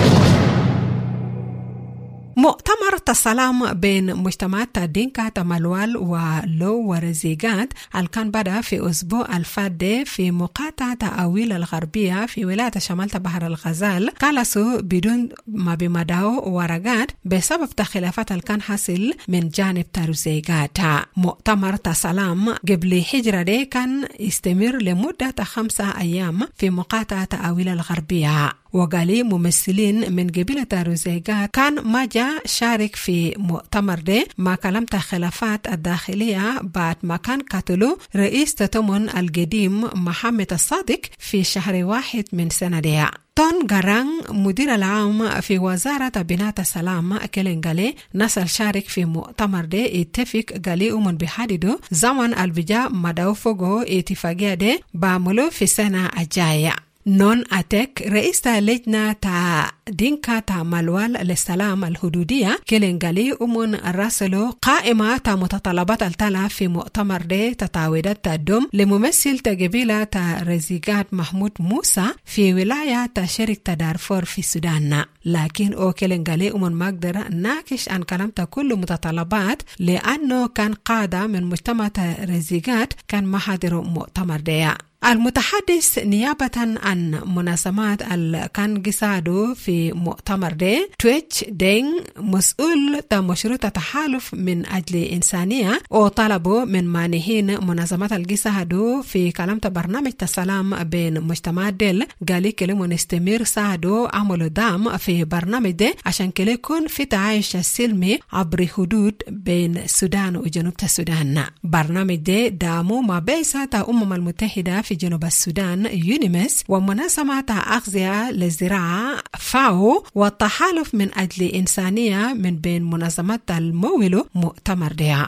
مؤتمر السلام بين مجتمعات دينكا تمالوال ولو ورزيقات الكان بدأ في أسبوع الفات في مقاطعة أويل الغربية في ولاية شمال بحر الغزال كالسو بدون ما بمداو ورقات بسبب تخلافات الكان حاصل من جانب ترزيقات. مؤتمر السلام قبل حجرة دي كان يستمر لمدة خمسة أيام في مقاطعة أويل الغربية. وقالي ممثلين من قبيلة روزيغا كان ما جاء شارك في مؤتمر ده ما كلمت خلافات الداخلية بعد ما كان قتلوا رئيس تتمن القديم محمد الصادق في شهر واحد من سنة دي. تون غاران مدير العام في وزارة بناء السلام كيلنغالي نصر شارك في مؤتمر ده اتفق قالي ومن بحددو زمن البجاء مداو فوقو اتفاقية ده بعملو في سنة الجاية. نون أتك رئيس لجنة تا دينكا تا مالوال للسلام الحدودية كيلنغالي أمون راسلو قائمة تا متطلبات التلا في مؤتمر دي تتاويدات تا دوم لممثل تا قبيلة تا رزيقات محمود موسى في ولاية تا شرق تا دارفور في السودان. لكن أو كيلنغالي أمون مقدر ناكش عن كلام تا كل متطلبات لأنه كان قادة من مجتمع تا رزيقات كان محاضر مؤتمر دي. المتحدث نيابة عن مناسبات كان قصاده في مؤتمر دي تويتش دينغ مسؤول تا مشروع تحالف من أجل إنسانية وطلبوا من مانحين مناسبات القصاده في كلام برنامج السلام بين مجتمعات ديل قالي كلمة نستمر ساعدوا عملوا دعم في برنامج دي عشان كلي يكون في تعايش السلمي عبر حدود بين السودان وجنوب السودان. برنامج دي دعموا ما بيسا تا أمم المتحدة في جنوب السودان يونيمس ومنظمة أغذية للزراعة فاو والتحالف من أجل إنسانية من بين منظمات المولو مؤتمر ديا.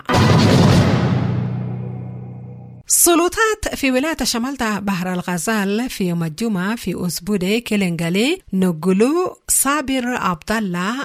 السلطات في ولاية شمال بحر الغزال في يوم الجمعة في أسبوع كيلنغالي نقولوا صابر عبد الله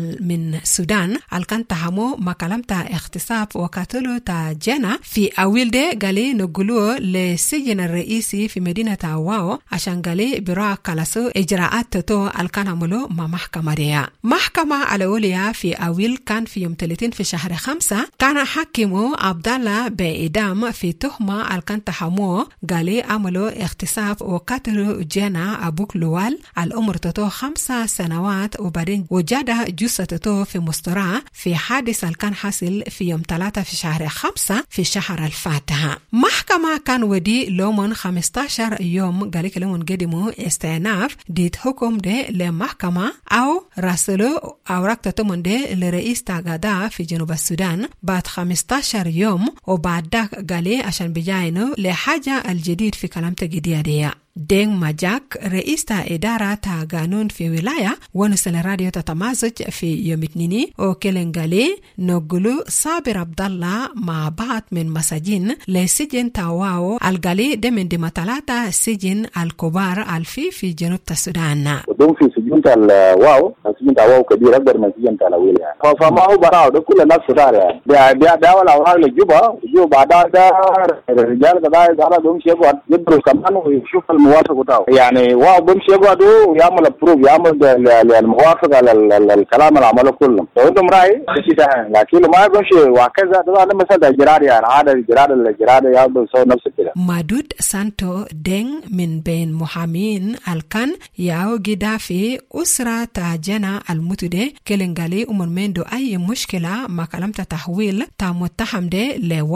من السودان الكان تهمو مكالمة اغتصاب وقتلوا تاجنا في أويل دي قالي نقولوا للسجن الرئيسي في مدينة واو عشان قالي براء كالسو إجراءات تتو الكان عملوا مع محكمة دي. محكمة الأولية في أويل كان في يوم ثلاثين في شهر خمسة كان حكموا عبد الله بإدام في تهمة الكان تحموه قالي عملوا اغتصاب وقتلوا جانا أبوك لوال الأمر تتو خمسة سنوات وبعدين وجد جثته في مسترع في حادث الكان حاصل في يوم ثلاثة في شهر خمسة في شهر الفاتحة. محكمة كان ودي لومن خمستاشر يوم قالي كلمون قدموا استئناف ديت حكم دي لمحكمة أو راسلو أو ركتتمون دي لرئيس تاغادا في جنوب السودان بعد خمستاشر يوم وبعد داك قالي عشان بجاينو لحاجة الجديد في كلام تجديدية. دينغ ماجاك رئيس تا إدارة تا قانون في ولاية ونسل راديو تتمازج في يوم اثنيني وكيلنغالي نقولوا صابر عبد الله مع بعض من مساجين لسجن تاواو الغالي ده من دمتلاتة سجن الكبار الفي في جنوب السودان. ودوم في سجن تاواو سجن تاواو كبير أكبر من سجن تالاويل يعني. فما هو براو ده كل الناس صار يعني. ده ده ده ولا أوراق للجوبا جوبا بعدها ده الرجال كذا ده دوم شيء يبرز كمان ويشوف الموافق بتاعه يعني واو بمشي يقعدوا ويعمل ابروف يعمل الموافقه على الكلام اللي عمله كلهم فعندهم راي شيء ثاني لكن ما بمشي وهكذا ده انا مثلا اجرار يعني عاده اجرار الاجرار يعمل سو نفس كده. مادود سانتو دينغ من بين محامين الكان ياو جدافي اسره تاجنا المتده كيلنغالي ومن مندو اي مشكله ما كلمت تحويل تا متهم ده لوا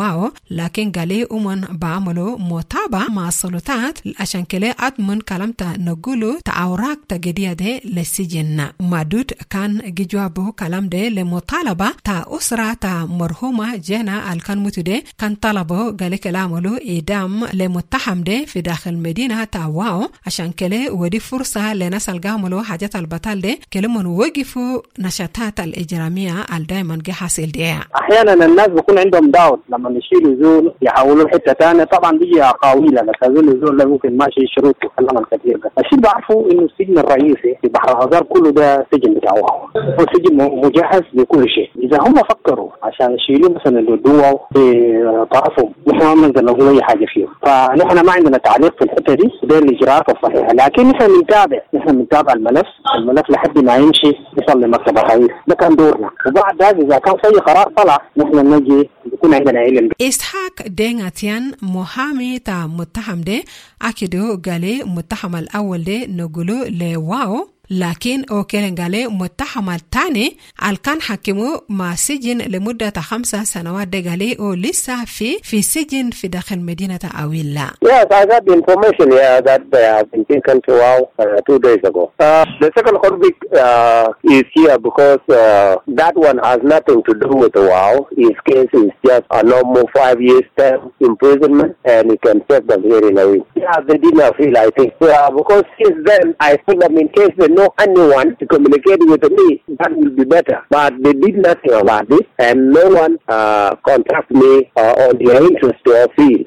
واو لكن قالي أمن بعملوا متابعة مع السلطات عشان كلا أضمن كلامتا نقولوا تعورك تجديه ده للسجن مادود كان جوابه كلام ده لمطالبة تا أسرة تا مرحومة جانا الكان متده كان طلبه قال كلامه إدام لمتهم ده في داخل مدينة تا واو عشان كلا ودي فرصة لناس القاملوا حاجات البطل ده كلمن وقفوا نشاطات الإجرامية الدائما حاصل ده. أحيانا الناس بيكون عندهم داوت لما يشيلوا زول يحولوا حتة ثانية طبعا بيجي أقاويل لك زول الزول ده ممكن ماشي شروط وكلام الكثير ده. الشيء بعرفوا إنه السجن الرئيسي في بحر الغزال كله ده سجن بتاعه هو سجن مجهز لكل شيء. إذا هم فكروا عشان يشيلوا مثلا الدواء في طرفهم نحن ما نقدر نقول أي حاجة فيه. فنحن ما عندنا تعليق في الحتة دي ده الإجراءات الصحيحة لكن نحن بنتابع نحن بنتابع الملف الملف لحد ما يمشي يصل لمكتب الرئيس ده كان دورنا وبعد ذلك إذا كان في قرار طلع نحن نجي يكون عندنا علم. إسحاق دينغاتيان محامي تا متهم ده أكيدو قالي متهم الأول ده نقولو لواو لكن أوكيلن قالي متهم الثاني الكان حكمه مع سجن لمدة خمسة سنوات ده قالي أو لسه في في سجن في داخل مدينة أويلا. Yes, I got the information here that they have been taken to wow uh, two days ago. Uh, the second convict uh, is here because uh, that one has nothing to do with the wow. His case is just a normal five years term imprisonment and he can serve them here in a week. Yeah, they did not feel I think. Yeah, because since then I told them in case they know anyone to communicate with me, that will be better. But they did nothing about this, and no one uh, contacted me uh, on their interest or feel.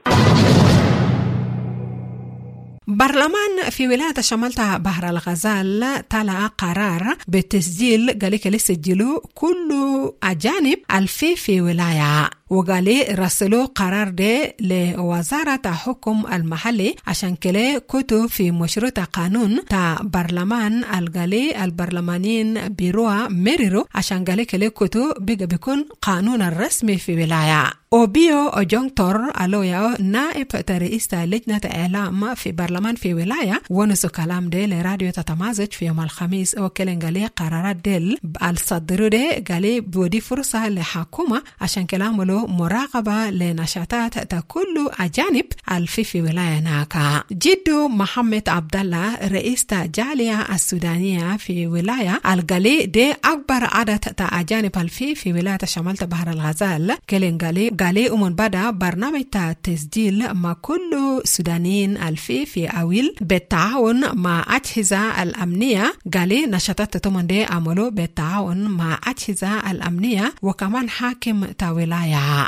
برلمان في ولاية شمال بحر الغزال طلع قرار بتسجيل قالك لسجلوا كل أجانب الفي في ولاية وقالي رسلوا قرار ده لوزارة حكم المحلي عشان كلا كتو في مشروع قانون تا برلمان القالي البرلمانيين بيروها مريرو عشان قالي كلا كتو بيجا بيكون قانون الرسمي في ولاية. أوبيو أجونتور ألويا نائب رئيس لجنة إعلام في برلمان في ولاية ونسو كلام ده لراديو تتمازج في يوم الخميس وكلن قالي قرارات ديل الصدر ده قالي بودي فرصة لحكومة عشان كلامه مراقبة لنشاطات تكل أجانب الفي في ولاية ناكا. جدو محمد عبد الله رئيس جالية السودانية في ولاية القالي ده أكبر عدد أجانب الفي في ولاية شمال بحر الغزال كلن قالي قالي أمون بدا برنامج تسجيل مع كل سودانيين الفي في أويل بالتعاون مع أجهزة الأمنية قالي نشاطات تتمن ده عملوا بالتعاون مع أجهزة الأمنية وكمان حاكم تاولايا.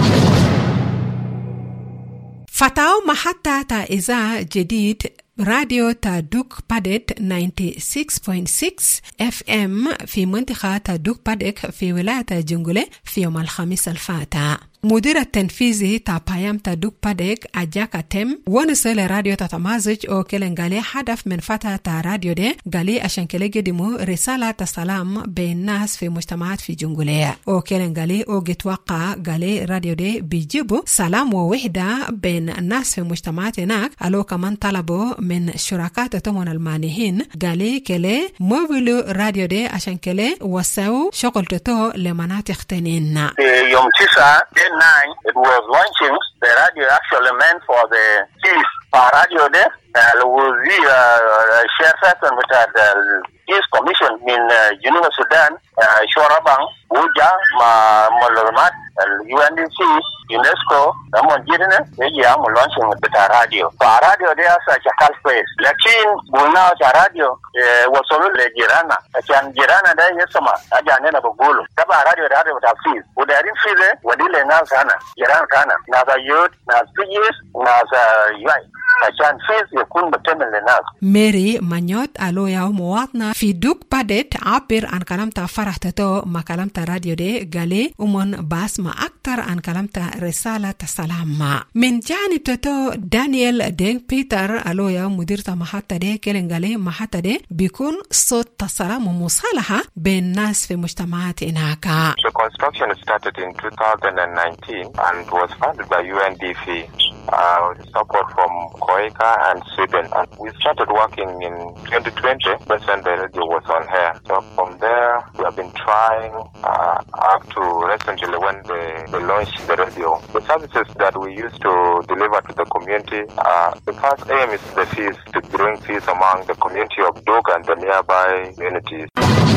فتاو محطة إذاعة جديد راديو تادوك بادت تسعة وستين فاصلة ستة اف ام في منطقة تادوك بادك في ولاية جنجولة في يوم الخميس الفاتح. مدير التنفيذي تابايام تادوك بادك أجاكا تم ونسل راديو تتمازج أو كلن قالي هدف من فتاة راديو ده قالي عشان كلا قدموا رسالة السلام بين الناس في مجتمعات في جنجولية أو كلن قالي أو جتوقع قالي راديو ده بيجيبوا سلام ووحدة بين الناس في مجتمعات هناك ألو كمان طلبوا من شركات تمون المانيين قالي كلا موبيلو راديو ده عشان كلا وساو شغل تتو لمناطق تانين. يوم تسعة nine, it was launching. The radio actually meant for the peace. Our radio there, uh, was the uh, share certain with the Peace Commission in uh, Geneva, Sudan, uh, Shorabang, Uja, Malormat, U N D C, UNESCO, Ramon Jirne, they are launching with the radio. So our radio there is such a calf place. Lakin, now the radio was only Girana. And Girana there is some, I can't never go. Taba radio, radio with a fees. Would I didn't feel it? Would you now, Sana? Giran Kana. Now the youth, now three years, now the U I. عشان فيز يكون مكمل للناس. ميري مانيوت ألويا مواطنة في دوك بادت عبر عن كلامتا فرح تتو ما كلامتا راديو دي قالي ومن باسمع أكتر عن كلامتا رسالة السلام. من جانب تتو دانيال دين بيتر ألويا مديرة محطة دي كيلن قالي محطة دي بيكون صوت السلام ومصالحة بين الناس في مجتمعات هناك. The construction started in two thousand nineteen and was funded by U N D P. uh, with support from COICA and Sweden. And we started working in twenty twenty when the radio was on air. So from there, we have been trying uh, up to recently when they, they launched the radio. The services that we used to deliver to the community, uh, the first aim is the peace, to bring peace among the community of Duk and the nearby communities.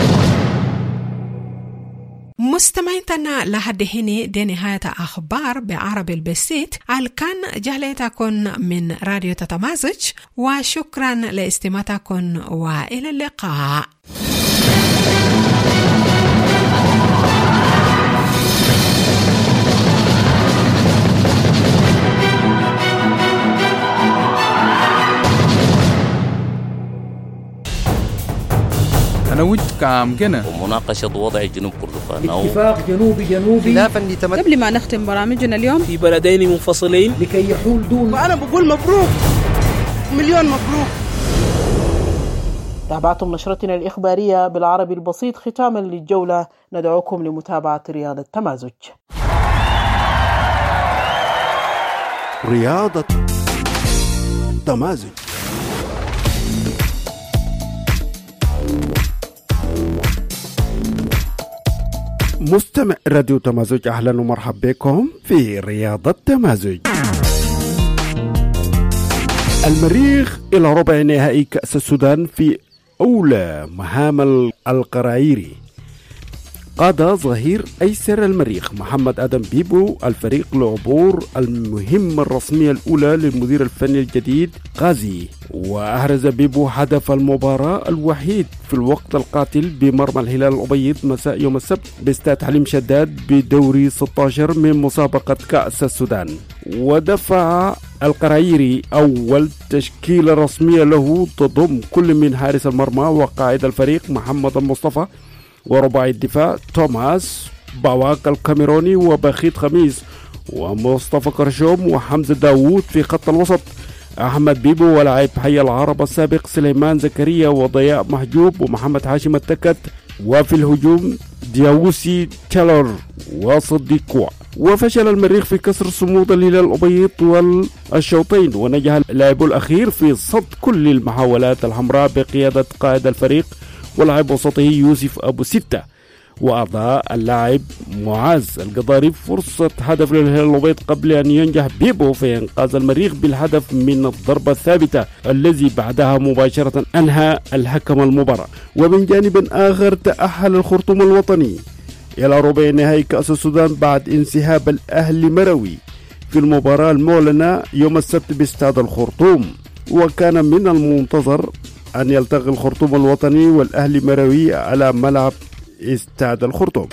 مستمعيننا لحد هنا دي نهاية أخبار بعربي البسيط على كان جهلتكم من راديو تتمازج، وشكرا لاستماعتكم وإلى اللقاء. أنا وجد كام جنة ومناقشة وضع جنوب كردفان اتفاق جنوبي جنوبي خلافا لتمت قبل ما نختم برامجنا اليوم في بلدين منفصلين لكي يحول دون. وأنا بقول مبروك، مليون مبروك. تابعتم نشرتنا الإخبارية بالعربي البسيط. ختاما للجولة ندعوكم لمتابعة رياضة تمازج. رياضة تمازج. مستمع راديو تمازج، أهلا ومرحبا بكم في رياضة تمازج. المريخ إلى ربع نهائي كأس السودان في أولى مهام القرايري. قاد ظهير أيسر المريخ محمد آدم بيبو الفريق لعبور المهمة الرسمية الأولى للمدير الفني الجديد غازي، وأحرز بيبو هدف المباراة الوحيد في الوقت القاتل بمرمى الهلال الأبيض مساء يوم السبت باستاد حليم شداد بدوري ستة عشر من مسابقة كأس السودان. ودفع القرايري أول تشكيلة رسمية له تضم كل من حارس المرمى وقائد الفريق محمد المصطفى، ورباعي الدفاع توماس باواك الكاميروني وبخيت خميس ومصطفى كرشوم وحمزة داوود في خط الوسط، أحمد بيبو ولاعب حي العرب السابق سليمان زكريا وضياء محجوب ومحمد هاشم التكت، وفي الهجوم دياوسي تشالور وصديق. وفشل المريخ في كسر صمود الهلال الأبيض طوال الشوطين، ونجح اللاعب الأخير في صد كل المحاولات الحمراء بقيادة قائد الفريق ولاعب وسطه يوسف أبو ستة، وأضاء اللاعب معاذ القضاري فرصة هدف للهلال الأبيض قبل أن ينجح بيبو في إنقاذ المريخ بالهدف من الضربة الثابتة الذي بعدها مباشرة أنهى الحكم المباراة. ومن جانب آخر تأهل الخرطوم الوطني إلى ربع نهائي كأس السودان بعد انسحاب الأهلي مروي في المباراة المعلنة يوم السبت باستاد الخرطوم، وكان من المنتظر أن يلتقي الخرطوم الوطني والأهلي مروي على ملعب استاد الخرطوم.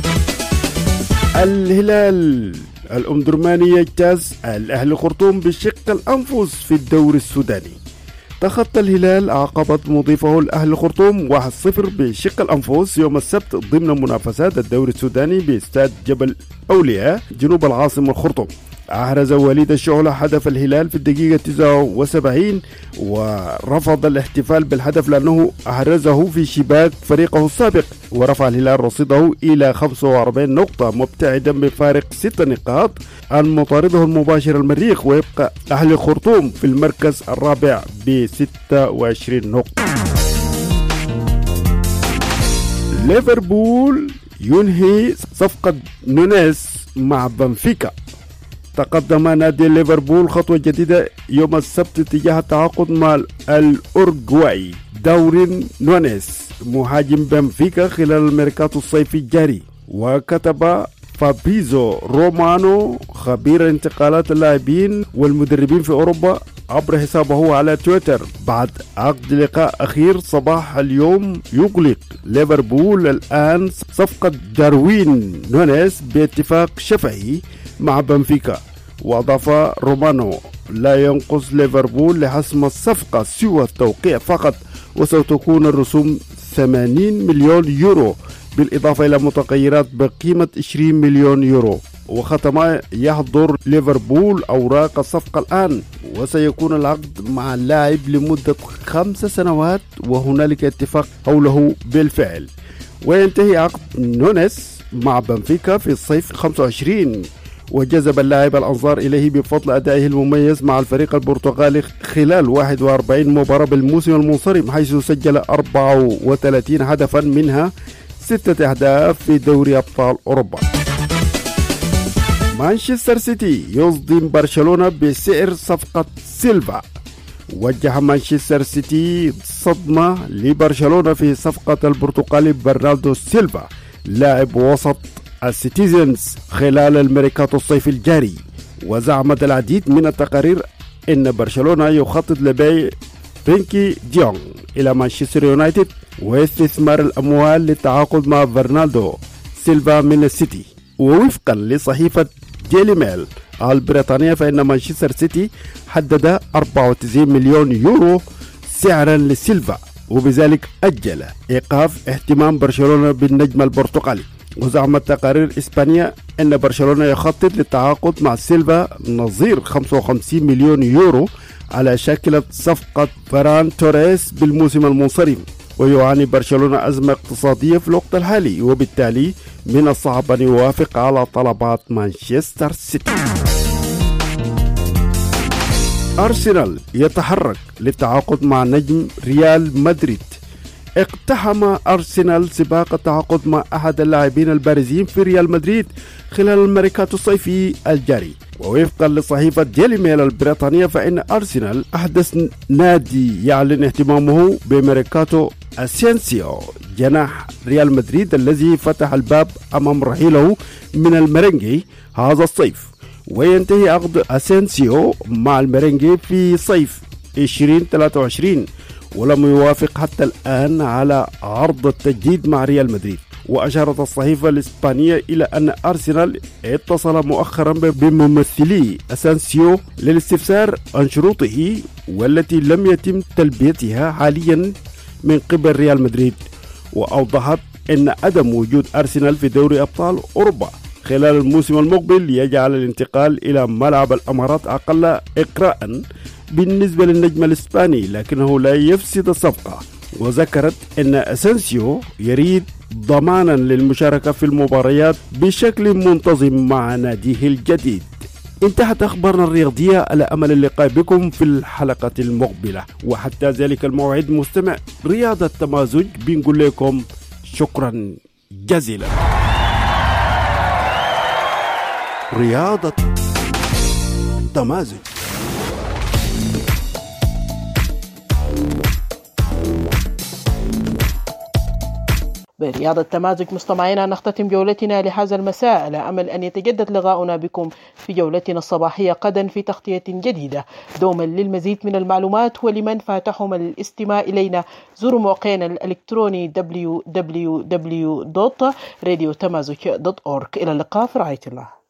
الهلال الأمدرماني يجتاز الأهلي الخرطوم بشق الأنفس في الدوري السوداني. تخطى الهلال عقبة مضيفه الأهلي الخرطوم واحد صفر بشق الأنفس يوم السبت ضمن منافسات الدوري السوداني باستاد جبل أولياء جنوب العاصمة الخرطوم. أحرز وليد الشعلة هدف الهلال في الدقيقة تسعة وسبعين، ورفض الاحتفال بالهدف لأنه أحرزه في شباك فريقه السابق، ورفع الهلال رصيده إلى خمسة وأربعين نقطة مبتعدا بفارق ست نقاط عن مطارده المباشر المريخ، ويبقى أهلي الخرطوم في المركز الرابع ب ستة وعشرين نقطة. ليفربول ينهي صفقة نونيز مع بنفيكا. تقدم نادي ليفربول خطوة جديدة يوم السبت تجاه التعاقد مع الأورجواي داروين نونيز مهاجم بنفيكا خلال الميركاتو الصيفي الجاري. وكتب فابيزو رومانو خبير انتقالات اللاعبين والمدربين في أوروبا عبر حسابه على تويتر بعد عقد لقاء أخير صباح اليوم: يغلق ليفربول الآن صفقة داروين نونيز باتفاق شفهي مع بنفيكا. وأضاف رومانو: لا ينقص ليفربول لحسم الصفقة سوى التوقيع فقط، وستكون الرسوم ثمانين مليون يورو بالإضافة إلى متغيرات بقيمة عشرين مليون يورو. وختم يحضر ليفربول أوراق الصفقة الآن، وسيكون العقد مع اللاعب لمدة خمس سنوات وهنالك اتفاق حوله بالفعل. وينتهي عقد نونيز مع بنفيكا في الصيف خمسة وعشرين، وجذب اللاعب الأنظار إليه بفضل أدائه المميز مع الفريق البرتغالي خلال واحد وأربعين مباراة بالموسم المنصرم، حيث سجل أربعة وثلاثين هدفا، منها ستة أهداف في دوري أبطال أوروبا. مانشستر سيتي يصدم برشلونة بسعر صفقة سيلفا. وجه مانشستر سيتي صدمة لبرشلونة في صفقة البرتغالي برناردو سيلفا لاعب وسط السيتيزنز خلال الميركاتو الصيفي الجاري. وزعمت العديد من التقارير أن برشلونة يخطط لبيع فرينكي ديونغ إلى مانشستر يونايتد واستثمار الأموال للتعاقد مع برناردو سيلفا من السيتي. ووفقا لصحيفة ديلي ميل البريطانية فإن مانشستر سيتي حدد أربعة وتسعين مليون يورو سعرا لسيلفا، وبذلك أجل إيقاف اهتمام برشلونة بالنجم البرتغالي. وزعمت تقارير إسبانيا أن برشلونة يخطط للتعاقد مع سيلفا نظير خمسة وخمسين مليون يورو على شكل صفقة فران توريس بالموسم المنصرم. ويعاني برشلونة أزمة اقتصادية في الوقت الحالي، وبالتالي من الصعب أن يوافق على طلبات مانشستر سيتي. أرسنال يتحرك للتعاقد مع نجم ريال مدريد. اقتحم أرسنال سباق التعاقد مع أحد اللاعبين البارزين في ريال مدريد خلال الميركاتو الصيفي الجاري. ووفقا لصحيفة ديلي ميل البريطانية فإن أرسنال أحدث نادي يعلن اهتمامه بميركاتو أسينسيو جناح ريال مدريد الذي فتح الباب أمام رحيله من الميرينجي هذا الصيف. وينتهي عقد أسينسيو مع الميرينجي في صيف ألفين وثلاثة وعشرين، ولم يوافق حتى الآن على عرض التجديد مع ريال مدريد. وأشارت الصحيفة الإسبانية إلى أن أرسنال اتصل مؤخرا بممثلي أسانسيو للاستفسار عن شروطه، والتي لم يتم تلبيتها حاليا من قبل ريال مدريد. وأوضحت أن عدم وجود أرسنال في دوري أبطال أوروبا خلال الموسم المقبل يجعل الانتقال إلى ملعب الأمارات أقل إقراء بالنسبة للنجم الإسباني، لكنه لا يفسد الصفقة. وذكرت أن أسانسيو يريد ضمانا للمشاركة في المباريات بشكل منتظم مع ناديه الجديد. انتهت أخبارنا الرياضية، على أمل اللقاء بكم في الحلقة المقبلة، وحتى ذلك الموعد مستمع رياضة تمازج بنقول لكم شكرا جزيلا. رياضة تمازج. برياضة تمازج مستمعينا نختتم جولتنا لهذا المساء، على أمل أن يتجدد لقاؤنا بكم في جولتنا الصباحية غدا في تغطية جديدة. دوما للمزيد من المعلومات ولمن فاتحهم الاستماع إلينا زوروا موقعنا الإلكتروني دبليو دبليو دبليو دوت راديو تمازج دوت أورج. إلى اللقاء في رعاية الله.